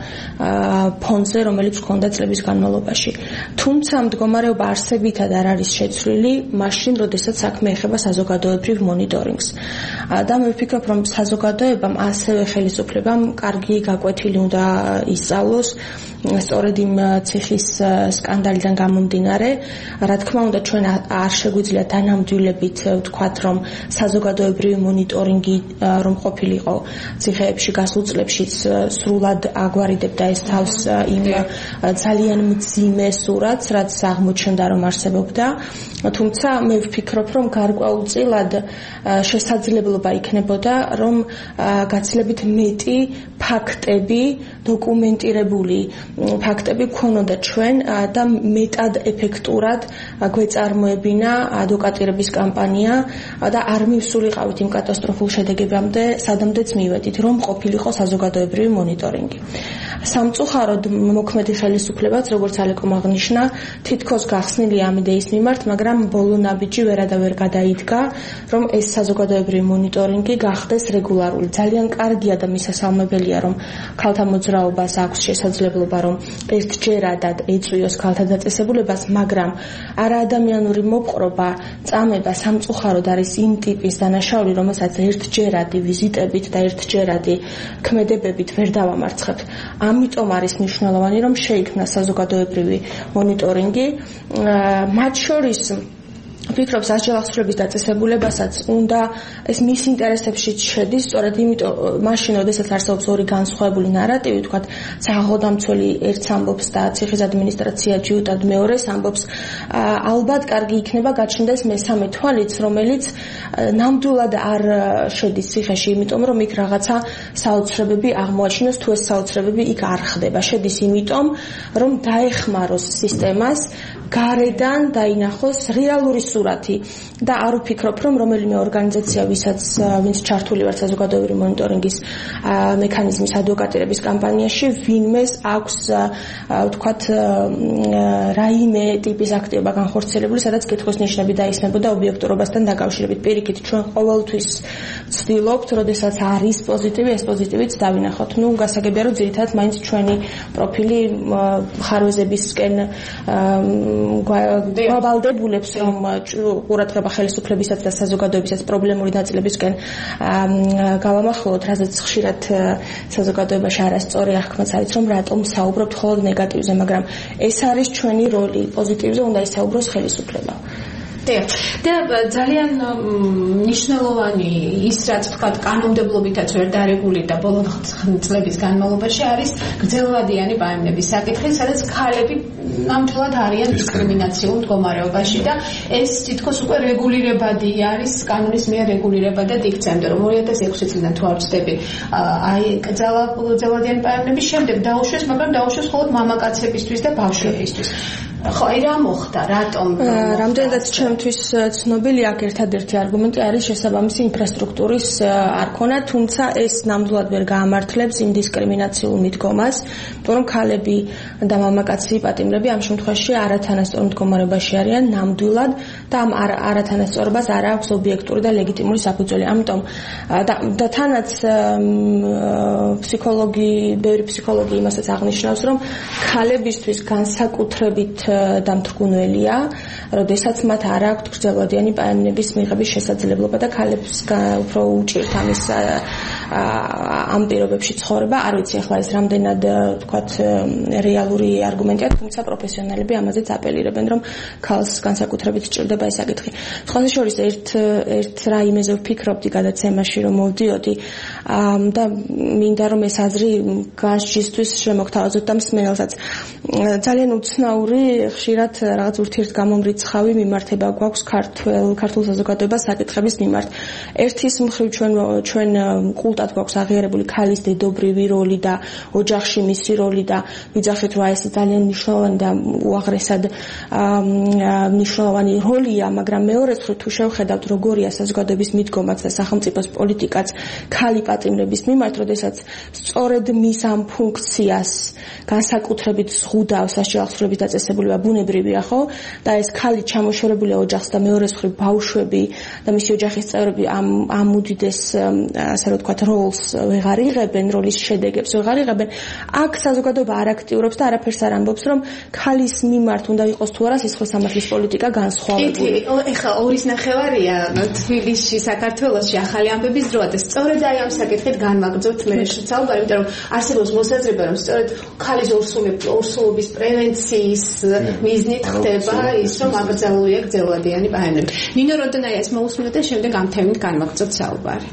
ფონზე, რომელიც ჰქონდა წლების განმავლობაში. თუმცა მდგომარეობა არსებითად არ არის შეცვლილი, მაშინ, როდესაც საქმე ეხება საზოგადოებრივ მონიტორინგს. და მე ვფიქრობ, რომ საზოგადოებამ ასევე ხელისუფლებამ კარგი გაკვეთილი უნდა ისწავლოს სწორედ იმ ციხის სკანდალიდან გამომდინარე. რა თქმა უნდა, ჩვენ არ შეგვიძლია დანამდვილებით ვთქვათ, რომ საზოგადოებრივი მონიტორინგი რომ ყოფილიყო ციხეებში გასულ წლებშიც სრულად აგვარიდებდა ეს თავს იმ ძალიან მძიმე სურათს, რაც აღმოჩნდა რომ არსებობდა. თუმცა მე ვფიქრობ, რომ გარკვეულწილად შესაძლებლობა იქნებოდა, რომ გაცილებით მეტი ფაქტები, დოკუმენტირებული ფაქტები გქონოდა ჩვენ და მეტად ეფექტურად გვეწარმოებინა ადვოკატირების კამპანია და არ მივსულიყავით იმ კატასტროფულ შედეგებამდე, სადამდეც მივედით, რომ ყოფილიყო საზოგადოებრივი მონიტორინგი. სამწუხაროდ მოქმედი ხელისუფლებაც, როგორც ალეკომ აღნიშნა, თითქოს გახსნილია ამ იდეის მიმართ, მაგრამ ბოლო ნაბიჯი ვერადავერ გადაიდგა, რომ ეს საზოგადოებრივი მონიტორინგი გახდეს რეგულარული. ძალიან კარგია და მისასალმებელია, რომ ქალთა მოძრაობას აქვს შესაძლებლობა, რომ ერთჯერადად ეწვიოს ქალთა დაწესებულებას, მაგრამ არაადამიანური მოპყრობა, წამება სამწუხაროდ არის იმ ტიპის დანაშაული, რომელსაც ერთჯერადი ვიზიტებით და ერთჯერადი ქმედებებით ვერ დავამარცხებთ. ამიტომ არის მნიშვნელოვანი, რომ შეიქმნა საზოგადოებრივი მონიტორინგი, მათ შორის ვფიქრობ, სასჯელ აღსრულების დაწესებულებასაც უნდა ეს მის ინტერესებშიც შედის, სწორედ იმიტომ, მაშინ, როდესაც არსებობს ორი განსხვავებული ნარატივი, ვთქვათ, სახალხო დამცველი ერთს ამბობს და ციხის ადმინისტრაცია ჯიუტად მეორეს ამბობს, ალბათ კარგი იქნება გაჩნდეს მესამე თვალიც, რომელიც ნამდვილად არ შედის ციხეში, იმიტომ რომ იქ რაღაცა საოცრებები აღმოაჩინოს, თუ ეს საოცრებები იქ არ ხდება. შედის იმიტომ, რომ დაეხმაროს სისტემას, გარედან დაინახოს რეალური სურათი და არ ვფიქრობ, რომ რომელიმე ორგანიზაცია, ვისაც ვინც ჩართული ვარ საზოგადოებრივი მონიტორინგის მექანიზმის ადვოკატირების კამპანიაში, ვინმეს აქვს ვთქვათ რაიმე ტიპის აქტივობა განხორციელებული, სადაც კითხვის ნიშნები დაისმებოდა ობიექტურობასთან დაკავშირებით. პირიქით, ჩვენ ყოველთვის ვცდილობთ, როდესაც არის პოზიტივი, ეს პოზიტივიც დავინახოთ. ნუ გასაგებია, რომ ძირითადად მაინც ჩვენი პროფილი ხარვეზებისკენ გვავალდებულებს, რომ ყურადღება ხელისუფლებისაც და საზოგადოებისაც პრობლემური ნაწილებისკენ გავამახვილოთ, რაზეც ხშირად საზოგადოებაში არასწორი აღქმაც არის, რომ რატომ საუბრობთ მხოლოდ ნეგატივზე, მაგრამ ეს არის ჩვენი როლი, პოზიტივზე უნდა ისაუბროს ხელისუფლება.
და ძალიან მნიშვნელოვანი ის, რაც თქვათ, კანონმდებლობითაც ვერ დარეგულირდა ბოლო წლების განმავლობაში, არის გრძელვადიანი ბაიმნების საკითხი, სადაც ქალები ნამდვილად არიან დისკრიმინაციულ მდგომარეობაში და ეს თითქოს უკვე რეგულირებადი არის, კანონის მიერ რეგულირებადად იქცემდა, რომ ორი ათას ექვსი წლიდან თუ არ ვცდები, აი გრძელვადიანი ბაიმნების შემდეგ დაუშვეს, მაგრამ დაუშვეს მხოლოდ მამაკაცებისთვის და ბავშვებისთვის. ხო, აი რა მოხდა, რატომ?
რამდენადაც ჩემთვის ცნობილია, ერთადერთი არგუმენტი არის შესაბამისი ინფრასტრუქტურის არქონა, თუმცა ეს ნამდვილად ვერ გაამართლებს იმ დისკრიმინაციულ მიდგომას, რომ ქალები და მამაკაცი პატიმრები ამ შემთხვევაში არათანასწორ მდგომარეობაში არიან ნამდვილად და ამ არათანასწორობას არ აქვს ობიექტური და ლეგიტიმური საფუძველი. ამიტომ და თანაც ფსიქოლოგი, ბევრი ფსიქოლოგი იმასაც აღნიშნავს, რომ ქალებისთვის განსაკუთრებით დამთრგუნველია, როდესაც მათ არ აქვთ გრძელვადიანი პაემნების მიღების შესაძლებლობა და ქალებს უფრო უჭირთ ამის ამ პირობებში ცხოვრება. არ ვიცი ახლა ეს რამდენად თქვათ რეალური არგუმენტია, თუმცა პროფესიონალები ამაზეც აპელირებენ, რომ ქალს განსაკუთრებით სჭირდება ეს საკითხი. სხვათა შორის ერთ ერთ რაიმეზე ვფიქრობდი გადაცემაში, რომ მოვდიოდი და მინდა რომ ეს აზრი განსჯისთვის შემოგთავაზოთ და მსმენელსაც. ძალიან უცნაური, ხშირად რაღაც ურთიერთგამომრიცხავი მიმართება გვაქვს ქართულ ქართულ საზოგადოებას საკითხების მიმართ. ერთის მხრივ ჩვენ ჩვენ კულტად გვაქვს აღიარებული ქალის დედობრივი როლი და ოჯახში მისი როლი და ვიძახით რომ ეს ძალიან მნიშვნელოვანი და უაღრესად მნიშვნელოვანი როლია, მაგრამ მეორე მხრივ თუ შევხედავთ როგორია საზოგადოების მიდგომაც და სახელმწიფოს პოლიტიკაც ქალი პატიმრების მიმართ, როდესაც სწორედ მის ამ ფუნქციას განსაკუთრებით ზღუდავს სასჯელი აღსრულების დაწესებულება ბუნებრივია, ხო? და ეს ქალი ჩამოშორებულია ოჯახს და მეორე მხრივ ბავშვები და მისი ოჯახის წევრები ამ ამ უდიდეს ასე რომ ვთქვათ როლს ვეღარ იღებენ, როლის შედეგებს ვეღარ იღებენ. აქ საზოგადოება არ აქტიურობს და არაფერს არ ამბობს, რომ ქალის მიმართ უნდა იყოს თუ არა სისხლის სამართლის პოლიტიკა განსხვავებული.
ეხლა ორის ნახევარია თბილისში, საქართველოში ახალი ამბების დროა და სწორედ აი ამ საკითხით განმაგრძობთ მე საუბარი, იმიტომ რომ არსებობს მოსაზრება, რომ სწორედ ქალის ორსულობის პრევენციის მიზნით ხდება ის, რომ აკრძალულია გრძელვადიანი პაემნები. ნინო როდონაიას მოусმინოთ და შემდეგ ამ თემით განმაგრძობთ საუბარი.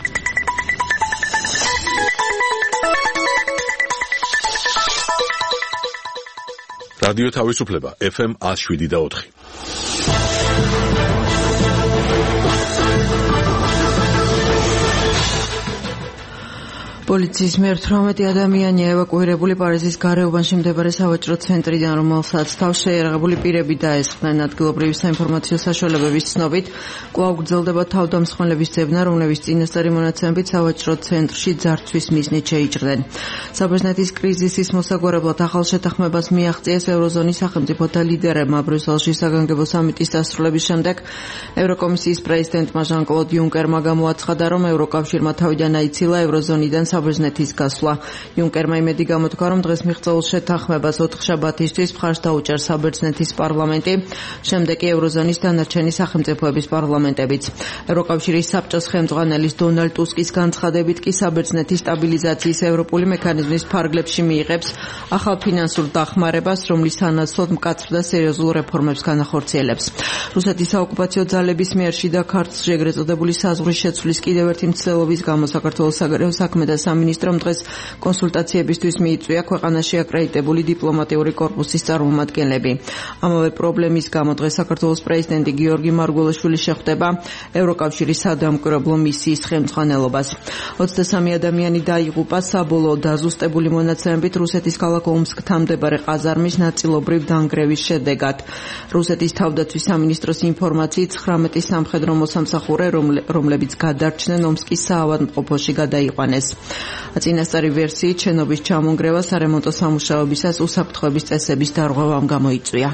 რადიო თავისუფლება ეფ ემ one oh seven და four.
პოლიციის მიერ თვრამეტი ადამიანია ევაკუირებული პარიზის გარეუბანში მდებარე სავაჭრო ცენტრიდან, რომელსაც თავს შეიარაღებული პირები დაესხნენ. ადგილობრივი საინფორმაციო საშუალებების ცნობით, კვლავ გრძელდება თავდამსხმელების ძებნა, რომლებიც წინასწარი მონაცემებით სავაჭრო ცენტრში ძარცვის მიზნით შეიჭრნენ. საბერძნეთის კრიზისის მოსაგვარებლად ახალ შეთანხმებას მიაღწიეს ევროზონის სახელმწიფოთა ლიდერებმა ბრიუსელში საგანგებო სამიტის დასრულების შემდეგ. ევროკომისიის პრეზიდენტმა ჟან-კლოდ იუნკერმა გამოაცხადა, რომ ევროკავშირმა თავიდან აიცილა ევროზონიდან საბერძნეთის გასვლა. იუნკერმა იმედი გამოთქვა, რომ დღეს მიღწეულ შეთანხმებას ოთხშაბათისთვის მხარს დაუჭერს საბერძნეთის პარლამენტი, შემდეგ კი ევროზონის დანარჩენი სახელმწიფოების პარლამენტებიც. ევროკავშირის საბჭოს ხელმძღვანელის დონალდ ტუსკის განცხადებით კი საბერძნეთის სტაბილიზაციის ევროპული მექანიზმის ფარგლებში მიიღებს ახალ ფინანსურ დახმარებას, რომლის სანაცვლოდ მკაცრ და სერიოზულ რეფორმებს განახორციელებს. რუსეთის საოკუპაციო ძალების მიერ შიდა ქართლში ეგრეთ წოდებული საზღვრის შეცვლის კიდევ ერთი მცდელობის გამო საქართველოს საგარეო საქმეთა სამინისტრომ დღეს კონსულტაციებისთვის მიიწვია ქვეყანაში აკრედიტებული დიპლომატიური კორპუსის წარმომადგენლები. ამავე პრობლემის გამო დღეს საქართველოს პრეზიდენტი გიორგი მარგველაშვილი შეხვდება ევროკავშირის სადამკვირვებლო მისიის ხელმძღვანელობას. ოცდასამი ადამიანი დაიღუპა საბოლოო დაზუსტებული მონაცემებით რუსეთის ქალაქ ომსკთან მდებარე ყაზარმის ნაწილობრივ დანგრევის შედეგად. რუსეთის თავდაცვის სამინისტროს ინფორმაციით ცხრამეტი სამხედრო მოსამსახურე, რომლებიც გადარჩნენ ომსკის საავადმყოფოში გადაიყვანეს. წინასწარი ვერსიით შენობის ჩამონგრევა სარემონტო სამუშაოებისას უსაფრთხოების წესების დარღვევამ გამოიწვია.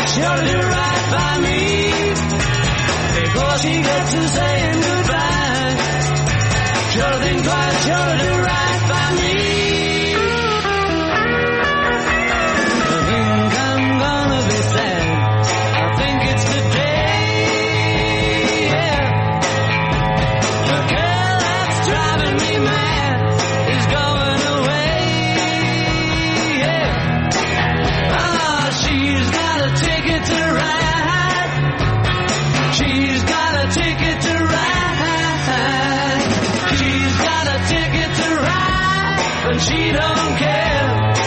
sure to do right by me. Before she gets to saying goodbye, sure to think twice, sure to do right by me. I think I'm gonna be sad. I think it's the day, yeah. The girl that's driving me mad is going away, yeah. Ah, she's got a ticket to ride. She's got a ticket to ride. She's got a ticket to ride, but she don't care.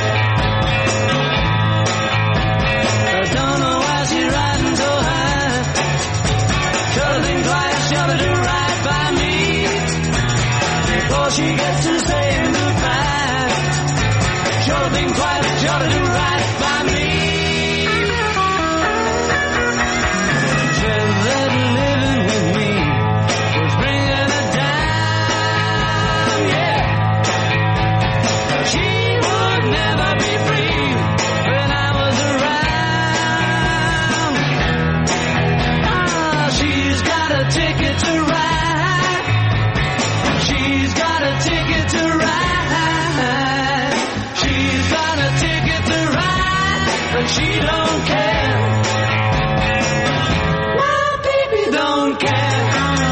I don't know why she's riding so high. Sure to think twice, sure to do right by me. Before she gets to saying goodbye, sure to think twice, sure to do right by me. That living with me was bringing her down, yeah. She would never be free when I was around. Ah, she's got a ticket to ride. She's got a ticket to ride. She's got a ticket to ride, but she don't care. My baby don't care.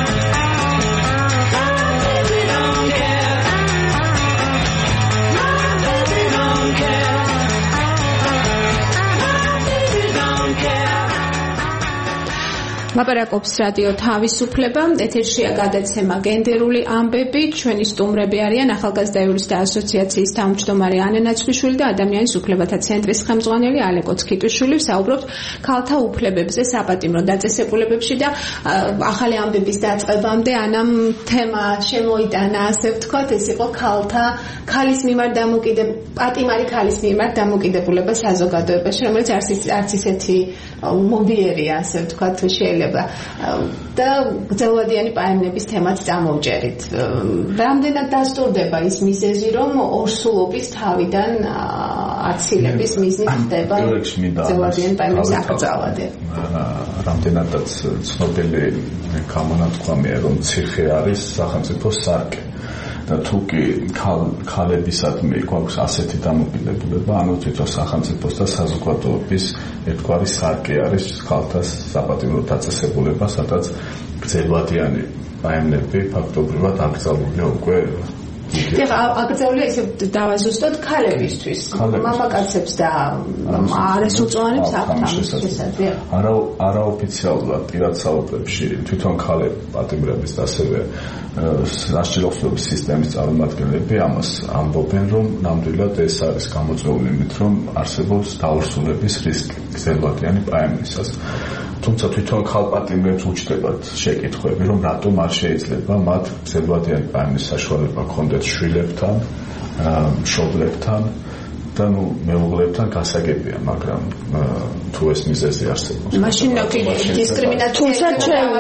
My baby don't care. My baby don't care. My baby don't care.
ლაპარაკობს რადიო თავისუფლება, ეთერშია გადაცემა გენდერული ამბები, ჩვენი სტუმრები არიან ახალგაზრდა იურისტთა ასოციაციის თავმჯდომარე ანე ნაცვლიშვილი და ადამიანის უფლებათა ცენტრის ხელმძღვანელი ალეკო ცქიტუშვილი. ვსაუბრობთ ქალთა უფლებებზე საპატიმრო დაწესებულებებში და ახალი ამბების დაწყებამდე ანამ თემა შემოიტანა, ასე ვთქვათ, ეს იყო ქალთა ქალის მიმართ დამოკიდებ პატიმარი ქალის მიმართ დამოკიდებულება საზოგადოებაში, რომელიც არც არც ისეთი მობიერია, ასე ვთქვათ, შეიძლება და გრძელვადიანი პაემნების თემაც წამოვჭერით. რამდენად დასტურდება ის მიზეზი, რომ ორსულობის თავიდან აცილების მიზნით ხდება გრძელვადიანი პაემნების აკრძალვადი?
რამდენადაც ცნობილი გამონათქვამია, რომ ციხე არის სახელმწიფო სარკე. და თუ კი ქალებისადმი გვაქვს ასეთი დამოკიდებულება, ანუ თვითონ სახელმწიფოს და საზოგადოების ერთგვარი სარკე არის ქალთა საპატიმრო დაწესებულება, სადაც გრძელვადიანი პაემნები ფაქტობრივად აკრძალულია უკვე.
ეხლა აკრძალულია ისე დავაზუსტოთ ქალებისთვის, მამაკაცებს და არასრულწლოვანებს აქვთ ამის შესაძლებლობა.
არა არაოფიციალურად პირად საუბრებში თვითონ ქალები პატიმრების და ასევე სასჯელოხსნების სისტემის წარმომადგენლები ამას ამბობენ, რომ ნამდვილად ეს არის გამოწვეული იმით, რომ არსებობს დაორსულების რისკი გრძელვადიანი პაემნისას. თუმცა თვითონ ქალპატიმრებს უჩნდებათ შეკითხვები, რომ რატომ არ შეიძლება მათ გრძელვადიანი პაემნის საშუალება ჰქონდეთ შვილებთან, მშობლებთან და ნუ მეუღლებთან გასაგებია, მაგრამ თუ ეს მიზეზი არსებობს.
მაშინ დისკრიმინაცია
თუმცა ჩვენ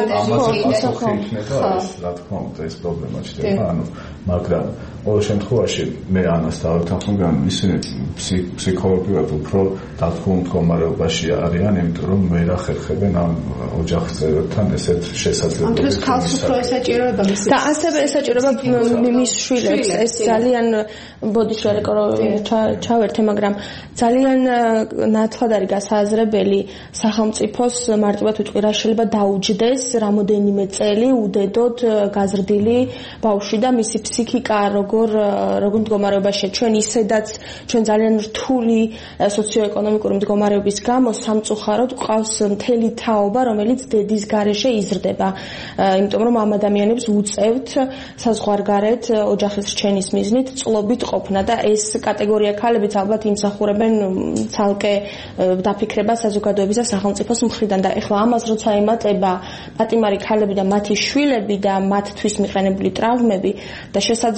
რა თქმა უნდა ეს პრობლემა ჩნდება, ანუ მაგრამ ყოველ შემთხვევაში მე ამას დავეთანხმობ, ისინი ფსიქოლოგიურად უფრო დათმობ მდგომარეობაში არიან, იმიტომ რომ ვერ ახერხებენ ამ ოჯახის წევრებთან ესეთ შესაძლებლობებს.
ამიტომ ქალს უფრო ესაჭიროება მის
და ასევე ესაჭიროება მის შვილებს, ეს ძალიან ბოდიში ჩავერთე, მაგრამ ძალიან ნათლად არის გასააზრებელი სახელმწიფოს მარტივად ვიტყვი, რა შეიძლება დაუჯდეს რამოდენიმე წელი უდედოდ გაზრდილი ბავშვი და მისი ფსიქიკა როგორ როგორ მდგომარეობაშია. ჩვენ ისედაც ჩვენ ძალიან რთული სოციოეკონომიკური მდგომარეობის გამო სამწუხაროდ ყავს მთელი თაობა, რომელიც დედის გარეშე იზრდება. იმიტომ რომ ამ ადამიანებს უწევთ საზღვარგარეთ ოჯახის რჩენის მიზნით წლობით ყოფნა და ეს კატეგორია ქალებიც ალბათ იმსახურებენ ცალკე დაფიქრება საზოგადოების და სახელმწიფოს მხრიდან და ეხლა ამას როცა ემატება პატიმარი ქალები და მათი შვილები და მათთვის მიყენებული ტრავმები და შესაძლებლობა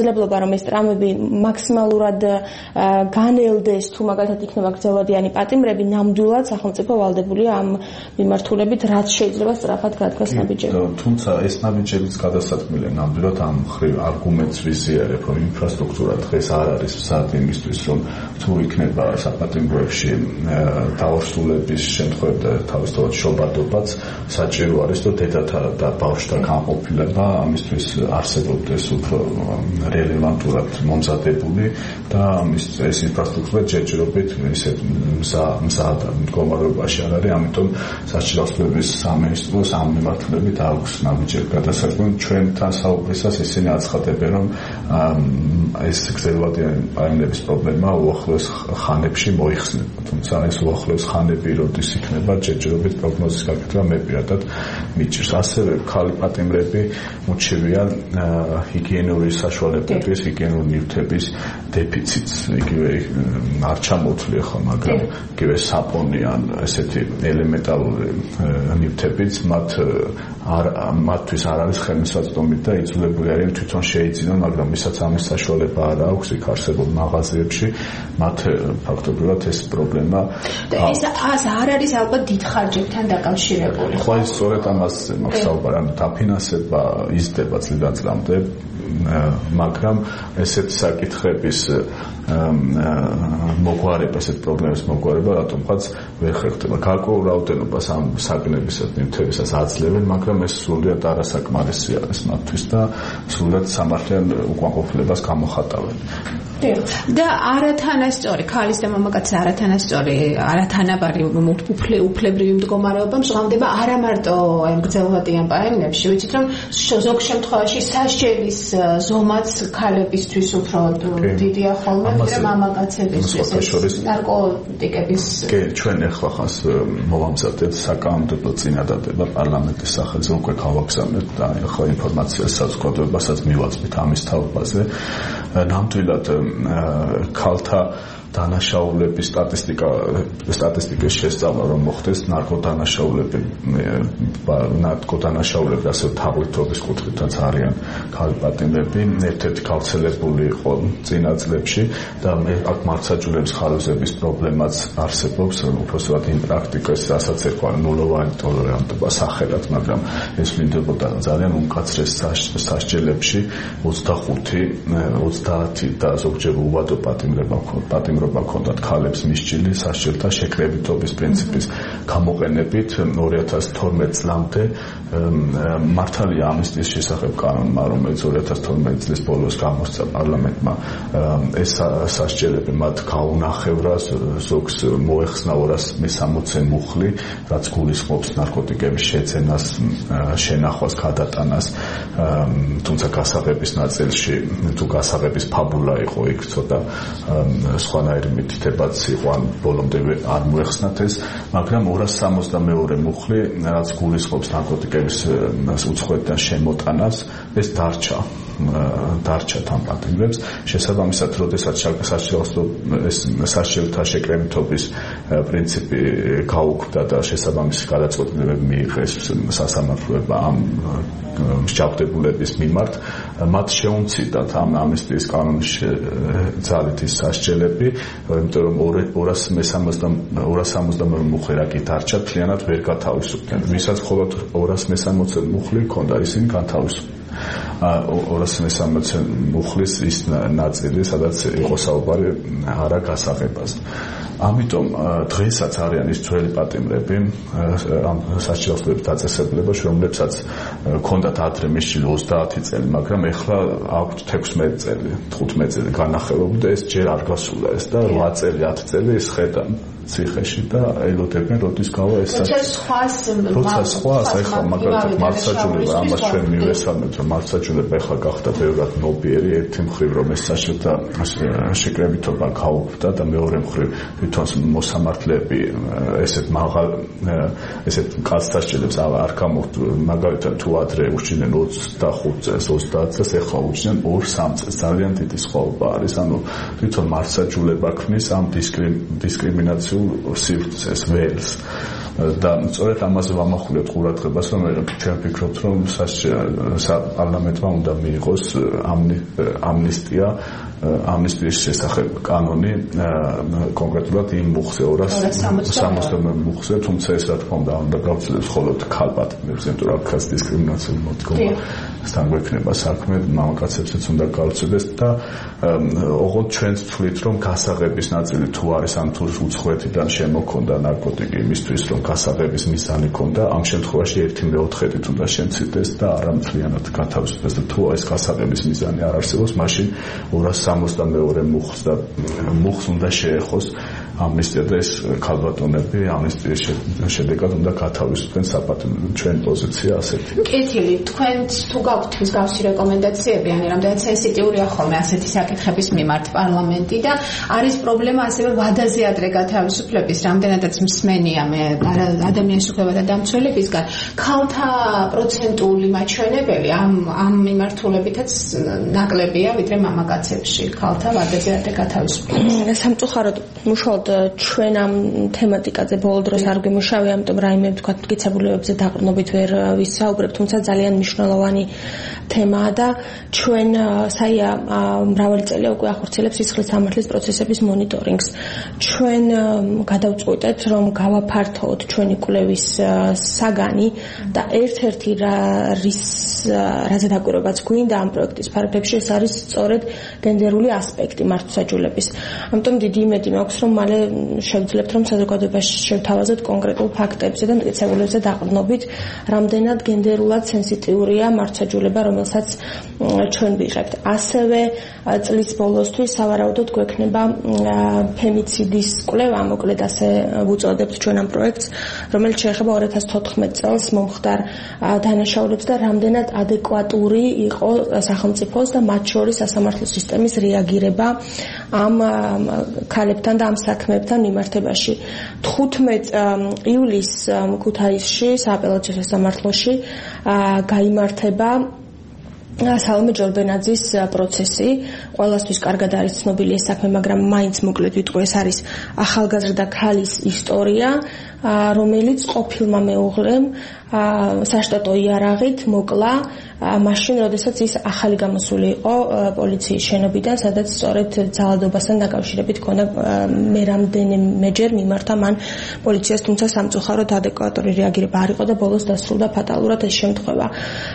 რომ ეს ტრამვები მაქსიმალურად განელდეს თუ მაგალითად იქნება გრძელვადიანი პატიმრები, ნამდვილად სახელმწიფო ვალდებულია ამ მიმართულებით რაც შეიძლება სწრაფად გადგას ნაბიჯები.
თუმცა ეს ნაბიჯებიც გადასაწყვეტია ნამდვილად ამ მხრივ არგუმენტს ვიზიარებ, რომ ინფრასტრუქტურა დღეს არ არის მზად იმისთვის, რომ თუ იქნება საპატიმროებში დაორსულების შემთხვევები და თავისთავად შობადობაც საჭირო არის, რომ დედათა და ბავშვთა განყოფილება ამისთვის არსებობდეს უფრო რელევანტურად მომზადებული და ამის ეს ინფრასტრუქტურა ჯერჯერობით ისეთ მზად მდგომარეობაში არ არის, ამიტომ საჭიროების სამინისტროს ამ მიმართულებით აქვს ნაბიჯები გადასაწყვეტი. ჩვენთან საუბრისას ისინი აცხადებენ, რომ ეს გრძელვადიანი პაემრების პრობლემა უახლოეს ხანებში მოიხსნება. თუმცა ეს უახლოეს ხანები როდის იქნება, ჯერჯერობით პროგნოზის გაკეთება მე პირადად მიჭირს. ასევე ქალი პატიმრები მოჩვევიან ჰიგიენური საშუალებების, ჰიგიენური ნივთების დეფიციტს. იგივე არ ჩამოთვლია ხო, მაგრამ იგივე საპონი ან ესეთი ელემენტარული ნივთებიც მათ არ მათთვის არ არის ხელმისაწვდომი და იძულებული არიან თვითონ შეიძინონ, მაგრამ ვისაც ამის საშუალება არ აქვს იქ არსებულ მაღაზიებში, მათ ფაქტობრივად ეს პრობლემა
და ეს ას არ არის ალბათ დიდ ხარჯებთან დაკავშირებული.
ხო, ის სწორედ ამას მოგსაუბარ, ანუ დაფინანსება იზრდება წლიდან წლამდე, მაგრამ ესეთ საკითხების მოგვარება, ესეთ პრობლემების მოგვარება რატომღაც ვერ ხერხდება. გარკვეულ რაოდენობას ამ საგნებისა და ნივთებისას აძლევენ, მაგრამ ეს სრულიად არასაკმარისი არის მათთვის და სრულიად სამართლიან უკმაყოფილებას გამოხატავენ.
და არათანასწორი ქალის და მამაკაცის არათანასწორი არათანაბარი უფლებრივი მდგომარეობა მსხვავდება არა მარტო აი გრძელვადიან პაემრებში, ვიცით რომ ზოგ შემთხვევაში სასჯელის ზომაც ქალებისთვის უფრო დიდია ხოლმე, ვიდრე მამაკაცებისთვის. ნარკოტიკების
კი, ჩვენ ახლა ხას მოვამზადეთ საკანონმდებლო წინადადება პარლამენტის სახელზე, უკვე გავაგზავნეთ და ახლა ინფორმაციას საზოგადოებასაც მივაწვით ამის თაობაზე. ნამდვილად ქალთა დანაშაულების სტატისტიკა სტატისტიკის შესწავლა რომ მოხდეს ნარკოდანაშაულები ნარკოდანაშაულები ასე თაღლითობის კუთხითაც არიან ქალი პატიმრები ერთ-ერთი გავრცელებული იყო წინა წლებში და მე აქ მართლმსაჯულების ხარვეზების პრობლემაც არსებობს უბრალოდ იმ პრაქტიკას რასაც ერქვა ნულოვანი ტოლერანტობა სახელად მაგრამ ეს ვლინდებოდა ძალიან უმკაცრეს სასჯელებში ოცდახუთი ოცდაათი და ზოგჯერ უვადო პატიმრება პატიმრობა ქონდათ ქალებს მისჯილი სასჯელთა შეკრებითობის პრინციპის გამოყენებით ორი ათას თორმეტ წლამდე მართალია ამნისტიის შესახებ კანონმა რომელიც ორი ათას თორმეტ წლის ბოლოს გამოსცა პარლამენტმა ეს სასჯელები მათ გაუნახევრა ზოგს მოეხსნა ორას მესამოცე მუხლი რაც გულისხმობს ნარკოტიკების შეძენას შენახვას გადატანას თუმცა გასაღების ნაწილში თუ გასაღების ფაბულა იყო იქ ცოტა სხვანაირი მითითებაც იყო ან ბოლომდე არ მოეხსნათ ეს მაგრამ ორას სამოცდამეორე მუხლი რაც გულისხმობს ნარკოტიკების უცხოეთიდან შემოტანას ეს დარჩა დარჩა თან პატიმრებს შესაბამისად როდესაც სასჯელთა ეს სასჯელთა შეკრებითობის პრინციპი გაუქმდა და შესაბამისი გადაწყვეტილებები მიიღეს სასამართლოებმა ამ მსჯავრდებულების მიმართ მათ შეუმცირდათ ამ ამნისტიის კანონის ძალით ის სასჯელები იმიტომ რომ ორას სამოცდამეორე მუხლი რა კი დარჩა მთლიანად ვერ გათავისუფლდნენ ვისაც მხოლოდ ორას მესამოცე მუხლი ჰქონდა ისინი განთავისუფლდნენ ორას მესამოცე მუხლის ის ნაწილი სადაც იყო საუბარი არა გასაღებაზე ამიტომ დღესაც არიან ის ძველი პატიმრები ამ სასჯელოების დაწესებულებაში რომლებსაც ჰქონდათ ადრე მისჯილი ოცდაათი წელი მაგრამ ეხლა აქვთ თექვსმეტი წელი თხუთმეტი წელი განახელობა და ეს ჯერ არ გასულა ეს და რვა წელი ათი წელი ის ხედან ციხეში და ელოდებენ როდის გავა ეს როცა სხვას ეხლა მაგალითად მართლმსაჯულება ამას ჩვენ მივესალმეთ რომ მართლმსაჯულება ეხლა გახდა ბევრად ნობიერი ერთი მხრივ რომ ეს სასჯელთა შეკრებითობა გაუქმდა და მეორე მხრივ თვითონ მოსამართლეები ესეთ მაღალ ესეთ მკაცრ სასჯელებს არ გამოხდ მაგალითად თუ ადრე უშინდნენ ოცდახუთ წელს ოცდაათ წელს ეხლა უშინდნენ ორ სამ წელს ძალიან დიდი სხვაობა არის ანუ თვითონ მართლმსაჯულება ქმნის ამ დისკრიმინაციას სივრცეს ველს და სწორედ ამაზე ვამახვილებთ ყურადღებას, რომ ჩვენ ვფიქრობთ, რომ პარლამენტმა უნდა მიიღოს ამნისტია ამნისტიის შესახებ კანონი კონკრეტულად იმ მუხზე ორას სამოცდამეტ მუხზე, თუმცა ეს რა თქმა უნდა უნდა გავცილდეს მხოლოდ ქალბატონებს, იმიტომ რომ აქაც დისკრიმინაციული მოდგომა სთან გვექნება საქმე, მამაკაცებსაც უნდა გავცილდეს და ოღონდ ჩვენც ვთვლით, რომ გასაღების ნაწილი თუ არის ან თუ უცხოეთიდან შემოქონდა ნარკოტიკი იმისთვის, რომ გასაღების მიზანი ქონდა, ამ შემთხვევაში ერთი მეოთხედით უნდა შემცირდეს და არა მთლიანად გათავისუფლდეს და თუ ეს გასაღების მიზანი არ არსებობს, მაშინ ორას სამოცდამეორე მუხს და მუხს უნდა შეეხოს ამნისტია და ეს ქალბატონები ამნისტიის შედეგად უნდა გათავისუფლდნენ საპატიმრო. ჩვენ პოზიცია ასეთი.
კეთილი, თქვენ თუ გაქვთ მსგავსი რეკომენდაციები, ან რამდენად სენსიტიურია ხოლმე ასეთი საკითხების მიმართ პარლამენტი და არის პრობლემა ასევე ვადაზე ადრე გათავისუფლების, რამდენადაც მსმენია მე ადამიანის უფლებათა დამცველებისგან, ქალთა პროცენტული მაჩვენებელი ამ ამ მიმართულებითაც ნაკლებია, ვიდრე მამაკაცებში ქალთა ვადაზე ადრე გათავისუფლების.
სამწუხაროდ მუშაობ ჩვენ ამ თემატიკაზე ბოლო დროს არ გვიმუშავე, ამიტომ რაიმე ვთქვათ მტკიცებულებებზე დაყრდნობით ვერ ვისაუბრებ, თუმცა ძალიან მნიშვნელოვანი თემაა და ჩვენ საია მრავალი წელია უკვე ახორციელებს სისხლის სამართლის პროცესების მონიტორინგს. ჩვენ გადავწყვიტეთ, რომ გავაფართოვოთ ჩვენი კვლევის საგანი და ერთ-ერთი რის რაზე დაკვირვებაც გვინდა ამ პროექტის ფარგლებში ეს არის სწორედ გენდერული ასპექტი მართლმსაჯულების. ამიტომ დიდი იმედი მაქვს, რომ მალე შევძლებთ, რომ საზოგადოებაში შევთავაზოთ კონკრეტულ ფაქტებზე და მტკიცებულებებზე დაყრდნობით, რამდენად გენდერულად სენსიტიურია მართლმსაჯულება, რომელსაც ჩვენ ვიღებთ. ასევე წლის ბოლოსთვის სავარაუდოდ გვექნება ფემიციდის კვლევა, მოკლედ ასე ვუწოდებთ ჩვენ ამ პროექტს, რომელიც შეეხება ორი ათას თოთხმეტ წელს მომხდარ დანაშაულებს და რამდენად ადეკვატური იყო სახელმწიფოს და მათ შორის სასამართლო სისტემის რეაგირება ამ ქალებთან და ამ საქმეებთან მიმართებაში. თხუთმეტ ივლისს ქუთაისში სააპელაციო სასამართლოში გაიმართება სალომე ჯორბენაძის პროცესი. ყველასთვის კარგად არის ცნობილი ეს საქმე, მაგრამ მაინც მოკლედ ვიტყვი, ეს არის ახალგაზრდა ქალის ისტორია, რომელიც ყოფილმა მეუღლემ საშტატო იარაღით მოკლა მაშინ, როდესაც ის ახალი გამოსული იყო პოლიციის შენობიდან, სადაც სწორედ ძალადობასთან დაკავშირებით ქონდა მე რამდენიმეჯერ მიმართა მან პოლიციას, თუმცა სამწუხაროდ ადეკვატური რეაგირება არ იყო და ბოლოს დასრულდა ფატალურად ეს შემთხვევა.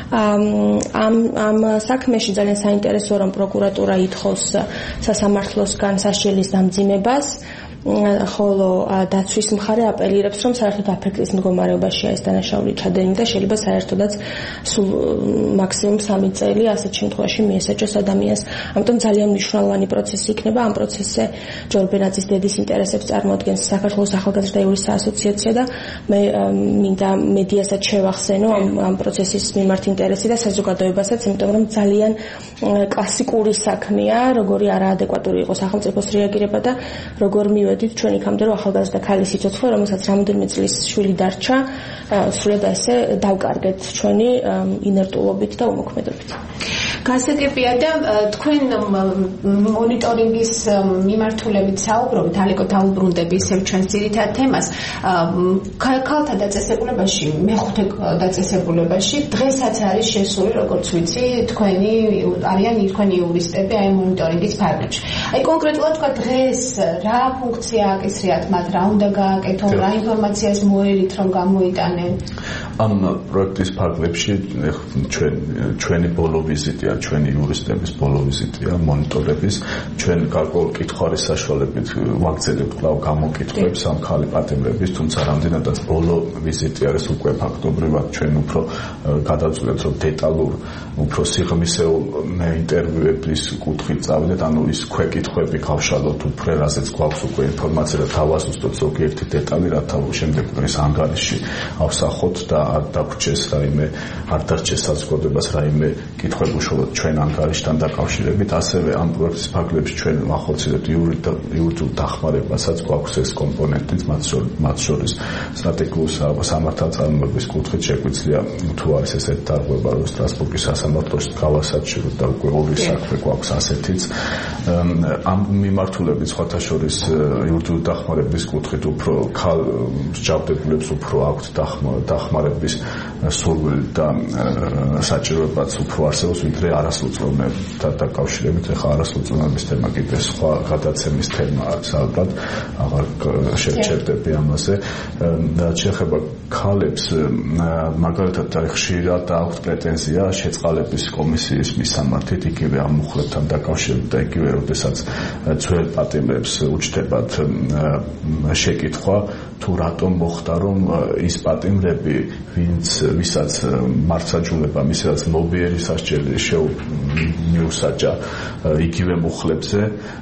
ამ ამ საქმეში ძალიან საინტერესოა, რომ პროკურატურა ითხოვს სასამართლოსგან საშიელის დამძიმებას, ხოლო დაცვის მხარე აპელირებს, რომ საერთოდ აფექტის მდგომარეობაშია ეს დანაშაული ჩადენილი და შეიძლება საერთოდაც სულ მაქსიმუმ სამი წელი ასეთ შემთხვევაში მიესაჯოს ადამიანს. ამიტომ ძალიან მნიშვნელოვანი პროცესი იქნება. ამ პროცესზე ჯორბენაძის დედის ინტერესებს წარმოადგენს საქართველოს ახალგაზრდა იურისტთა ასოციაცია და მე მინდა მედიასაც შევახსენო ამ ამ პროცესის მიმართ ინტერესი და საზოგადოებასაც, იმიტომ რომ ძალიან კლასიკური საქმეა, როგორი არაადეკვატური იყო სახელმწიფოს რეაგირება და როგორ მივედით ჩვენ იქამდე, რომ ახალგაზრდა ქალის სიცოცხლე, რომელსაც რამდენიმე წლის შვილი დარჩა, სრულად ასე დავკარგეთ ჩვენი ინერტულობით და უმოქმედებით.
გასაგებია და თქვენ მონიტორინგის მიმართულებით საუბრობთ, ალეკო დაუბრუნდები ისევ ჩვენს ძირითად თემას. ქალთა დაწესებულებაში, მეხუთე დაწესებულებაში დღესაც არის შესული, როგორც ვიცი, თქვენი არიან თქვენი იურისტები აი მონიტორინგის ფარგლებში. აი კონკრეტულად თქვა დღეს რა ფუნქცია აკისრიათ მათ, რა უნდა გააკეთონ, რა ინფორმაციას მოერით, რომ გამოიტანენ?
ამ პროექტის ფარგლებში ჩვენ ჩვენი ბოლო ვიზიტია, ჩვენი იურისტების ბოლო ვიზიტია, მონიტორების, ჩვენ გარკვეულ კითხვარის საშუალებით ვაგრძელებთ კვლავ გამოკითხვებს ამ ქალი პატიმრების, თუმცა რამდენადაც ბოლო ვიზიტი არის უკვე ფაქტობრივად ჩვენ უფრო გადავწყვეტთ, რომ დეტალურ, უფრო სიღრმისეულ ინტერვიუების კუთხით წავიდეთ, ანუ ის ქვეკითხვები გავშალოთ უფრო, რაზეც გვაქვს უკვე ინფორმაცია და თავაზუსტოთ ზოგიერთი დეტალი, რათა შემდეგ ეს ანგარიში ავსახოთ და არ დაგვრჩეს რაიმე, არ დარჩეს საზოგადოებას რაიმე კითხვები უშუალოდ ჩვენ ანგარიშთან დაკავშირებით, ასევე ამ პროექტის ფარგლებში ჩვენ ვახორციელებთ იურიდიულ დახმარებასაც, გვაქვს ეს კომპონენტიც, მათ შორის სტრატეგიული სამართალწარმოების კუთხით შეგვიძლია თუ არის ესეთი დარღვევა, რომ სტრასბურგის სასამართლოს გავასაჩივროთ და უკვე ორი საქმე გვაქვს ასეთიც. ამ მიმართულებით სხვათა შორის იურიდიული დახმარების კუთხით უფრო ქალ მსჯავრდებულებს უფრო აქვთ დახმარების სურვილი და საჭიროებაც უფრო არსებობს, ვიდრე არასრულწლოვანებთან დაკავშირებით. ეხლა არასრულწლოვანების თემა კიდე სხვა გადაცემის თემა არის, ალბათ აღარ შევჩერდები ამაზე. რაც შეეხება ქალებს, მაგალითად ხშირად აქვთ პრეტენზია შეწყალების კომისიის მისამართით, იგივე ამ მუხლებთან დაკავშირებით და იგივე როდესაც ძველ პატიმრებს უჩნდებათ შეკითხვა, თუ რატომ მოხდა, რომ ის პატიმრები, ვინც ვისაც მართლმსაჯულება, ვისაც ლობიერი სასჯელი მიუსაჯა იგივე მუხლებზე,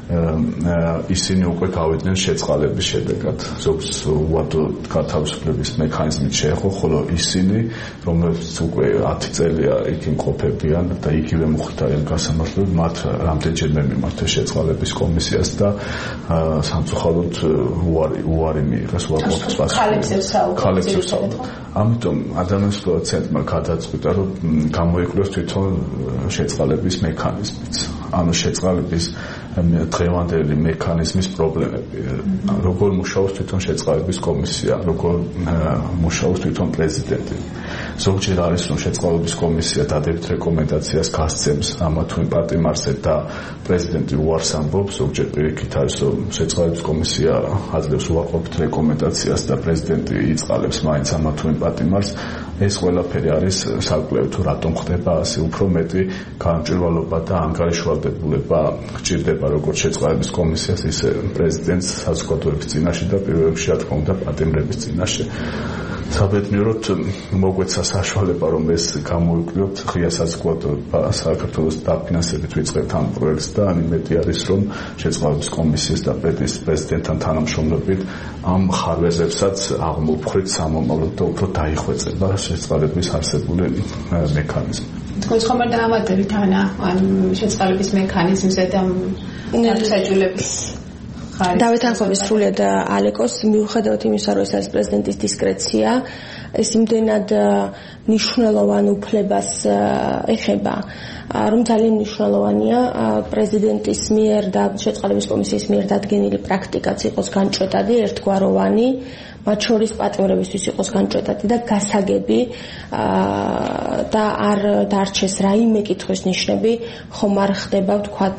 ისინი უკვე გავიდნენ შეწყალების შედეგად. ზოგს უადო გათავისუფლების მექანიზმით შეეხო, ხოლო ისინი, რომლებიც უკვე ათი წელია იქ იმყოფებიან და იგივე მუხლით არიან გასამართლებლები, მათ რამდენჯერმე მიმართეს შეწყალების კომისიას და სამწუხაროდ უარი უარი მიიღეს, უარყოფით
ქალებს.
ამიტომ ადამიანის პროცენტმა გადაწყვიტა, რომ გამოიკვლიოს თვითონ შეწყალების მექანიზმიც. ანუ შეწყალების დღევანდელი მექანიზმის პრობლემები. როგორ მუშაობს თვითონ შეწყალების კომისია, როგორ მუშაობს თვითონ პრეზიდენტი. ზოგჯერ არის, რომ შეწყალების კომისია დადებით რეკომენდაციას გასცემს ამა თუ იმ პატიმარზე და პრეზიდენტი უარს ამბობს, ზოგჯერ პირიქით არის, რომ შეწყალების კომისია აძლევს უარყოფით რეკომენდაციას და პრეზიდენტი იწყალებს მაინც ამა თუ იმ პატიმარს. ეს ყველაფერი არის საკვლევი, თუ რატომ ხდება ასე, უფრო მეტი გამჭვირვალობა და ანგარიშვალდებულება გჭირდება როგორც შეწყალების კომისიას, ისე პრეზიდენტს საზოგადოების წინაშე და პირველ რიგში რა თქმა უნდა პატიმრების წინაშე. საბედნიეროდ მოგვეცა საშუალება, რომ ეს გამოიკვლიოთ, ღია საზოგადოება საქართველოს დაფინანსებით ვიწყებთ ამ პროექტს და იმედი არის, რომ შეწყალების კომისიის და პრეზიდენტთან თანამშრომლობით ამ ხარვეზებსაც აღმოფხრით სამომავლოდ და უფრო დაიხვეწება შეწყალების არსებული მექანიზმი.
თქვენ ხომ არ დაავადებით ანა ამ შეწყალების მექანიზმზე და ნებისაჯულების
დავეთანხმების სრულად ალეკოს მიუხედავად იმისა, რომ ეს არის პრეზიდენტის დისკრეცია, ეს იმდენად მნიშვნელოვან უფლებას ეხება, რომ ძალიან მნიშვნელოვანია პრეზიდენტის მიერ და შეწყალების კომისიის მიერ დადგენილი პრაქტიკაც იყოს განჭვეტადი, ერთგვაროვანი, მათ შორის პატიმრებისთვის იყოს განჭვეტადი და გასაგები და არ დარჩეს რაიმე კითხვის ნიშნები, ხომ არ ხდება ვთქვათ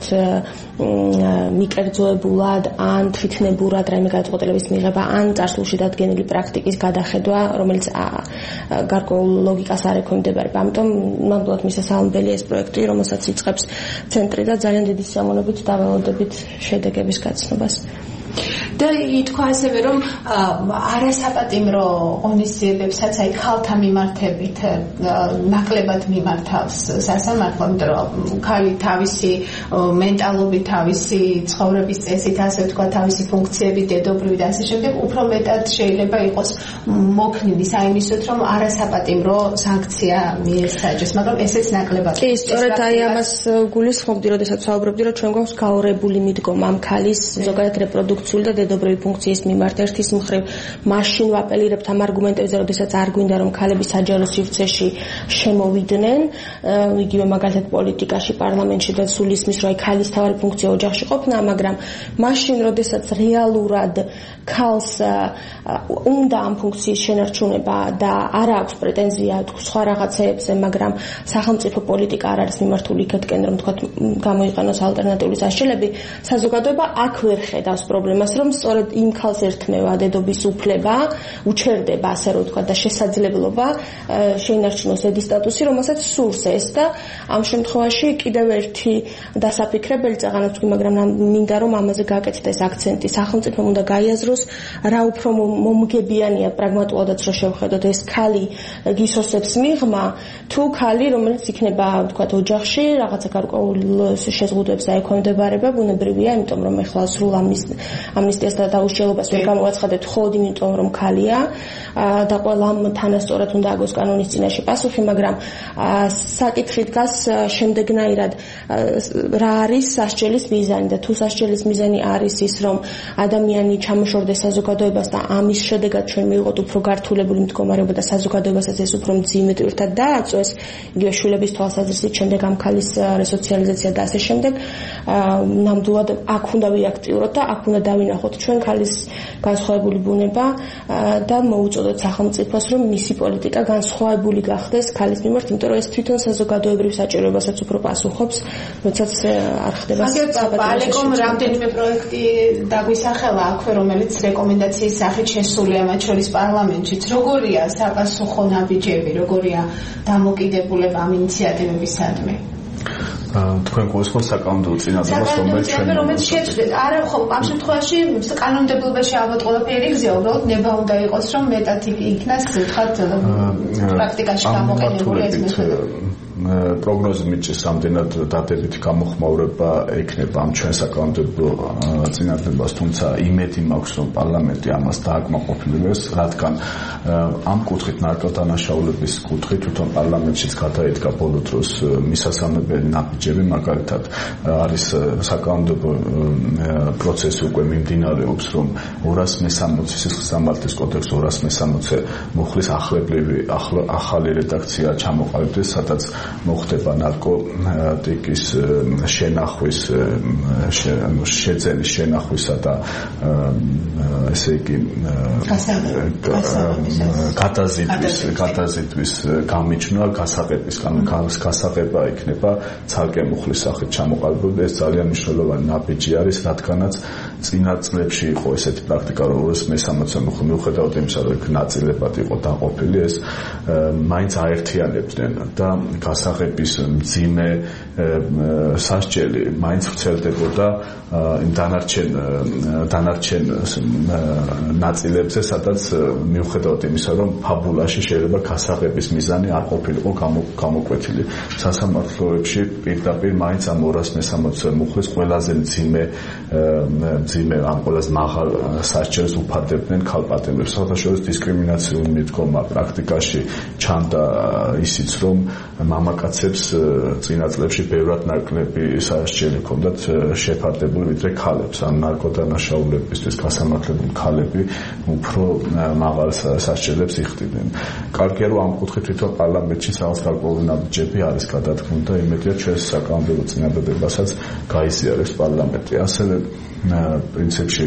მიკერძოებულად ან თვითნებურად რაიმე გადაწყვეტილების მიღება ან წარსულში დადგენილი პრაქტიკის გადახედვა, რომელიც გარკვეულ ლოგიკას არ ექვემდებარება. ამიტომ ნამდვილად მისასალმებელი ეს პროექტი, რომელსაც იწყებს ცენტრი და ძალიან დიდი სიამოვნებით დაველოდებით შედეგების გაცნობას.
და ითქვა ასევე, რომ არასაპატიმრო ღონისძიებებსაც აი ქალთა მიმართებით ნაკლებად მიმართავს სასამართლო, იმიტომ რომ ქალი თავისი მენტალობით, თავისი ცხოვრების წესით, ასე ვთქვა, თავისი ფუნქციებით, დედობრივი და ასე შემდეგ, უფრო მეტად შეიძლება იყოს მოქნილი საიმისოთ, რომ არასაპატიმრო სანქცია მიესაჯეს, მაგრამ ესეც ნაკლებად.
კი, სწორედ აი ამას გულისხმობდი, როდესაც ვაუბრობდი, რომ ჩვენ გვაქვს გაორებული მიდგომა ამ ქალის ზოგადად რეპროდუქციული და დედობრივი ფუნქციის მიმართ. ერთის მხრივ მაშინ ვაპელირებთ ამ არგუმენტებზე, როდესაც არ გვინდა რომ ქალები საჯარო სივრცეში შემოვიდნენ, იგივე მაგალითად პოლიტიკაში, პარლამენტში და სულ ისმის, რომ აი ქალის თავარი ფუნქცია ოჯახში ყოფნა, მაგრამ მაშინ როდესაც რეალურად ქალს უნდა ამ ფუნქციის შენარჩუნება და არ აქვს პრეტენზია სხვა რაღაცეებზე, მაგრამ სახელმწიფო პოლიტიკა არ არის მიმართული იქეთკენ, რომ თქვა გამოიყენოს ალტერნატიული სასჯელები, საზოგადოება აქ ვერ ხედავს პრობლემას, რომ სწორედ იმ ქალს ერთმევა დედობის უფლება, უჩერდება, ასე რომ ვთქვა, და შესაძლებლობა შეინარჩუნოს ედის სტატუსი, რომელსაც სურს ეს და ამ შემთხვევაში კიდევ ერთი დასაფიქრებელი წაღანაც ვთქვი, მაგრამ მინდა რომ ამაზე გააკეთდეს აქცენტი. სახელმწიფომ უნდა გაიაზროს, რა უფრო მომგებიანია პრაგმატულადაც რომ შევხედოთ, ეს ქალი გისოსებს მიღმა, თუ ქალი, რომელიც იქნება, ვთქვა, ოჯახში, რაღაცა გარკვეულ შეზღუდვებს აექვემდებარება, ბუნებრივია, იმიტომ რომ ეხლა სრულ ამის ამის ამნისტიას და დაუსჯელობას ვერ გამოვაცხადებთ მხოლოდ იმიტომ, რომ ქალია და ყველამ თანასწორად უნდა აგოს კანონის წინაშე პასუხი, მაგრამ საკითხი დგას შემდეგნაირად, რა არის სასჯელის მიზანი და თუ სასჯელის მიზანი არის ის, რომ ადამიანი ჩამოშორდეს საზოგადოებას და ამის შედეგად ჩვენ მივიღოთ უფრო გართულებული მდგომარეობა და საზოგადოებასაც ეს უფრო მძიმე ტვირთად დააწვეს, იგივე შვილების თვალსაზრისით, შემდეგ ამ ქალის რესოციალიზაცია და ასე შემდეგ, ნამდვილად აქ უნდა ვიაქტიუროთ და აქ უნდა დავინახოთ ჩვენ ქალის განსხვავებული ბუნება და მოუწოდოთ სახელმწიფოს, რომ მისი პოლიტიკა განსხვავებული გახდეს ქალის მიმართ, იმიტომ რომ ეს თვითონ საზოგადოებრივ საჭიროებასაც უფრო პასუხობს, როდესაც არ ხდება
საბადო. ალეკომ რამდენიმე პროექტი დაგვისახელა აქვე, რომელიც რეკომენდაციის სახით შესულია მათ შორის პარლამენტშიც. როგორია საპასუხო ნაბიჯები, როგორია დამოკიდებულება ამ ინიციატივებისადმი?
თქვენ გულისხმობთ საკანონმდებლო წინადადებას, რომელიც ჩვენ
რომელიც შეჭრეთ. არა, ხო, ამ შემთხვევაში კანონმდებლობაში ალბათ ყველაფერი იგზია, უბრალოდ ნება უნდა იყოს, რომ მეტად იქნას, ვთქვათ, პრაქტიკაში გამოყენებული ეს მეთოდი.
პროგნოზი მიჭის რამდენად დადებითი გამოხმაურება ექნება ამ ჩვენ საკანონმდებლო წინადადებას, თუმცა იმედი მაქვს, რომ პარლამენტი ამას დააკმაყოფილებს, რადგან ამ კუთხით ნარკოდანაშაულების კუთხით თვითონ პარლამენტშიც გადაედგა ბოლო დროს მისასალმებელი ნაბიჯები, მაგალითად არის საკანონმდებლო პროცესი უკვე მიმდინარეობს, რომ ორას მესამოცი სისხლისამართლის კოდექსს ორას მესამოცი მოხლის ახლებრივი ახალი რედაქცია ჩამოყალიბდეს, სადაც მოხდება ნარკოტიკის შენახვის შეძენის შენახვისა და ესე იგი გადაზიდვის გადაზიდვის გამიჯვნა, გასაღების გასაღება იქნება ცალკე მუხლის სახით ჩამოყალიბებული. ეს ძალიან მნიშვნელოვანი ნაბიჯი არის, რადგანაც წინა წლებში იყო ესეთი პრაქტიკა, რომ ორას მესამოცი მუხლი მიუხედავად იმისა, რომ ნაწილებად იყო დაყოფილი, ეს მაინც აერთიანებდნენ და გასაღების მძიმე სასჯელი მაინც ვრცელდებოდა იმ დანარჩენ დანარჩენ ნაწილებზე, სადაც მიუხედავად იმისა, რომ ფაბულაში შეიძლება გასაღების მიზანი არ ყოფილიყო გამოკვეთილი. სასამართლოებში პირდაპირ მაინც ამ ორას მესამოცი მუხლის ყველაზე მძიმე მძიმე ამ ყველაზე მაღალ სასჯელს უფარდებდნენ ქალპატიმრებს. საერთაშორისო დისკრიმინაციული მიდგომა პრაქტიკაში ჩანდა ისიც, რომ მამაკაცებს წინა წლებში ბევრად ნაკლები სასჯელი ჰქონდათ შეფარდებული ვიდრე ქალებს. ამ ნარკოდანაშაულებისთვის გასამართლებული ქალები უფრო მაღალ სასჯელებს იხდიდნენ. კარგია, რომ ამ კუთხით თვითონ პარლამენტში რაღაც გარკვეული ნაბიჯები არის გადადგმული და იმედია ჩვენ საკანონმდებლო წინადადებასაც გაიზიარებს პარლამენტი. ასევე პრინციპში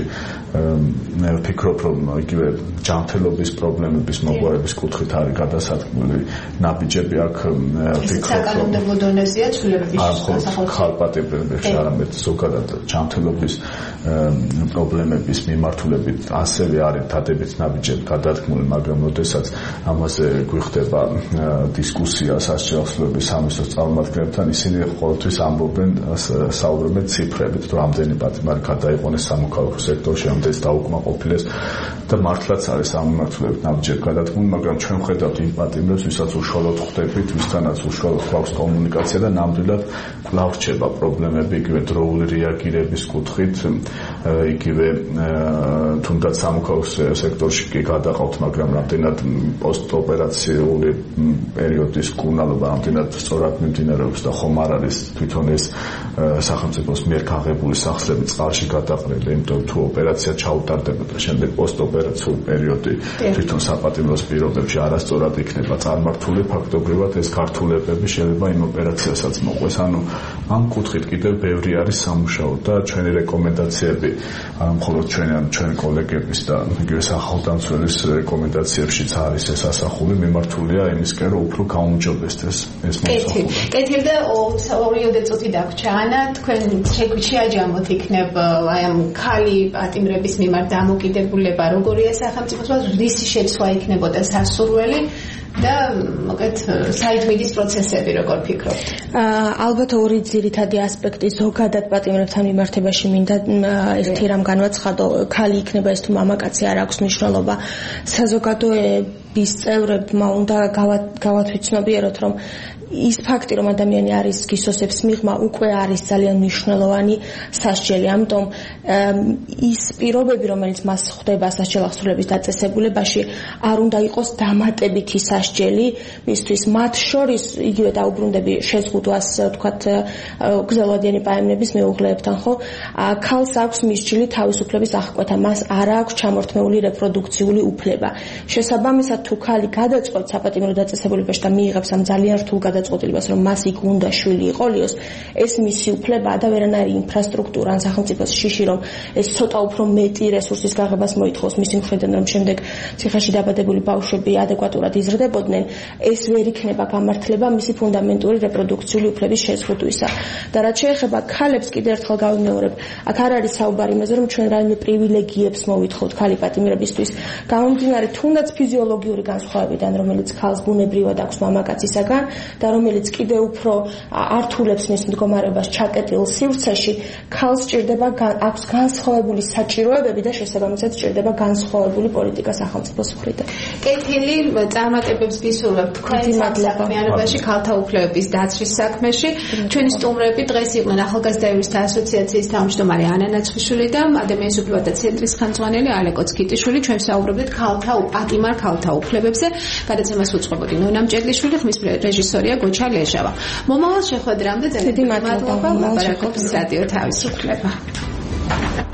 მე ვფიქრობ, რომ იგივე ჯანმრთელობის პრობლემების მოგვარების კუთხით არის გადასადგმული ნაბიჯები. აქ ვფიქრობ, რომ
საკანონმდებლო დონეზეა ცვლილებების
ხალხპატიმრებში, არამედ ზოგადად ჯანმრთელობის პრობლემების მიმართულებით ასევე არის დადებით ნაბიჯები გადადგმული, მაგრამ როდესაც ამაზე გვიხდება დისკუსია სასჯელოსნობის სამეცნიერო წარმომადგენლებთან, ისინი ყოველთვის ამბობენ, საუბრობენ ციფრებით, რომ ამდენი პატიმარი გადაიყონეს სამოქალაქო სექტორში, ამდენს დაუკმაყოფილეს და მართლაც არის ამ მიმართულებით ნაბიჯები გადადგმული, მაგრამ ჩვენ ვხედავთ იმ პატიმრებს, ვისაც უშუალოდ ხვდებით, ვისთანაც უშუალოდ გვაქვს კომუნიკაცია და ნამდვილად კვლავ რჩება პრობლემები იგივე დროული რეაგირების კუთხით, იგივე თუნდაც სამოქალაქო სექტორში კი გადაყავთ, მაგრამ რამდენად პოსტოპერაციული პერიოდის კურნალობა რამდენად სწორად მიმდინარეობს და ხომ არ არის თვითონ ეს სახელმწიფოს მიერ გაღებული სახსრები წყალში გადაყრილი, იმიტომ თუ ოპერაცია ჩაუტარდებოდა, შემდეგ პოსტოპერაციული პერიოდი თვითონ საპატიმროს პირობებში არასწორად იქნება წარმართული, ფაქტობრივად ეს გართულებები შეიძლება იმ ოპერაციასაც მოყვეს. ანუ ამ კუთხით კიდევ ბევრი არის სამუშაო და ჩვენი რეკომენდაციები, მხოლოდ ჩვენი ან ჩვენი კოლეგების და იგივე სახელმწიფოს რეკომენდაციებშიც არის ეს ასახული, მიმართულია იმისკენ, რომ უფრო გაუმჯობესდეს ეს მოსახულება.
კეთილ და ორიოდე წუთი დაგვრჩა. ანა, თქვენ შეაჯამოთ იქნებ აი ამ ქალი პატიმრების მიმართ დამოკიდებულება, როგორია სახელმწიფოს, რისი შეცვლა იქნებოდა სასურველი და მოკეთ საითმიდის პროცესები როგორ ფიქრობთ?
ალბათ ორი ძირითადი ასპექტი ზოგადად პატიმრებთან მიმართებაში მინდა ერთი რამ განვაცხადო, ქალი იქნება ეს თუ მამაკაცი არ აქვს მნიშვნელობა. საზოგადოების წევრებმა უნდა გავათვიცნობიეროთ, რომ ის ფაქტი, რომ ადამიანი არის გისოსებს მიღმა, უკვე არის ძალიან მნიშვნელოვანი სასჯელი. ამიტომ ის პირობები, რომელიც მას ხვდება სასჯელ აღსრულების დაწესებულებაში, არ უნდა იყოს დამატებითი სასჯელი მისთვის. მათ შორის იგივე დაუბრუნდები შეზღუდვას, ვთქვათ, გრძელვადიანი პაემნების მეუღლეებთან, ხო? ქალს აქვს მისჯილი თავისუფლების აღკვეთა, მას არ აქვს ჩამორთმეული რეპროდუქციული უფლება. შესაბამისად, თუ ქალი გადაწყვეტს საპატიმრო დაწესებულებაში და მიიღებს ამ ძალიან რთულ გადაწყვეტილებას, რომ მას იქ უნდა შვილი იყოლიოს, ეს მისი უფლებაა და ვერანაირი ინფრასტრუქტურა ან სახელმწიფოს შიში, რომ ეს ცოტა უფრო მეტი რესურსის გაღებას მოითხოვს მისი მხრიდან, რომ შემდეგ ციხეში დაბადებული ბავშვები ადეკვატურად იზრდებოდნენ, ეს ვერ იქნება გამართლება მისი ფუნდამენტური რეპროდუქციული უფლების შეზღუდვისა. და რაც შეეხება ქალებს, კიდევ ერთხელ გავიმეორებ, აქ არ არის საუბარი იმაზე, რომ ჩვენ რაიმე პრივილეგიებს მოვითხოვთ ქალი პატიმრებისთვის, გამომდინარე თუნდაც ფიზიოლოგიური განსხვავებიდან, რომელიც ქალს ბუნებრივად აქვს მამაკაცისაგან და რომელიც კიდევ უფრო ართულებს მის მდგომარეობას ჩაკეტილ სივრცეში, ქალს სჭირდება აქვს განსხვავებული საჭიროებები და შესაბამისად სჭირდება განსხვავებული პოლიტიკა სახელმწიფოს მხრიდან.
კეთილი წარმატებებს ვისურვებთ თქვენი საქმიანობაში ქალთა უფლებების დაცვის საქმეში. ჩვენი სტუმრები დღეს იყვნენ ახალგაზრდა იურისტთა ასოციაციის თავმჯდომარე ანა ნაცხვიშვილი და ადამიანის უფლებათა ცენტრის ხელმძღვანელი ალეკო ცქიტიშვილი. ჩვენ ვსაუბრობდით ქალთა პატიმარ ქალთა უფლებებზე. გადაცემას უწყობოდი ნონა მჭედლიშვილი, ხმის რეჟისორია გოჩა ლეჟავა. მომავალ შეხვედრამდე ძალიან მადლობა. ლაპარაკობს რადიო თავისუფლება.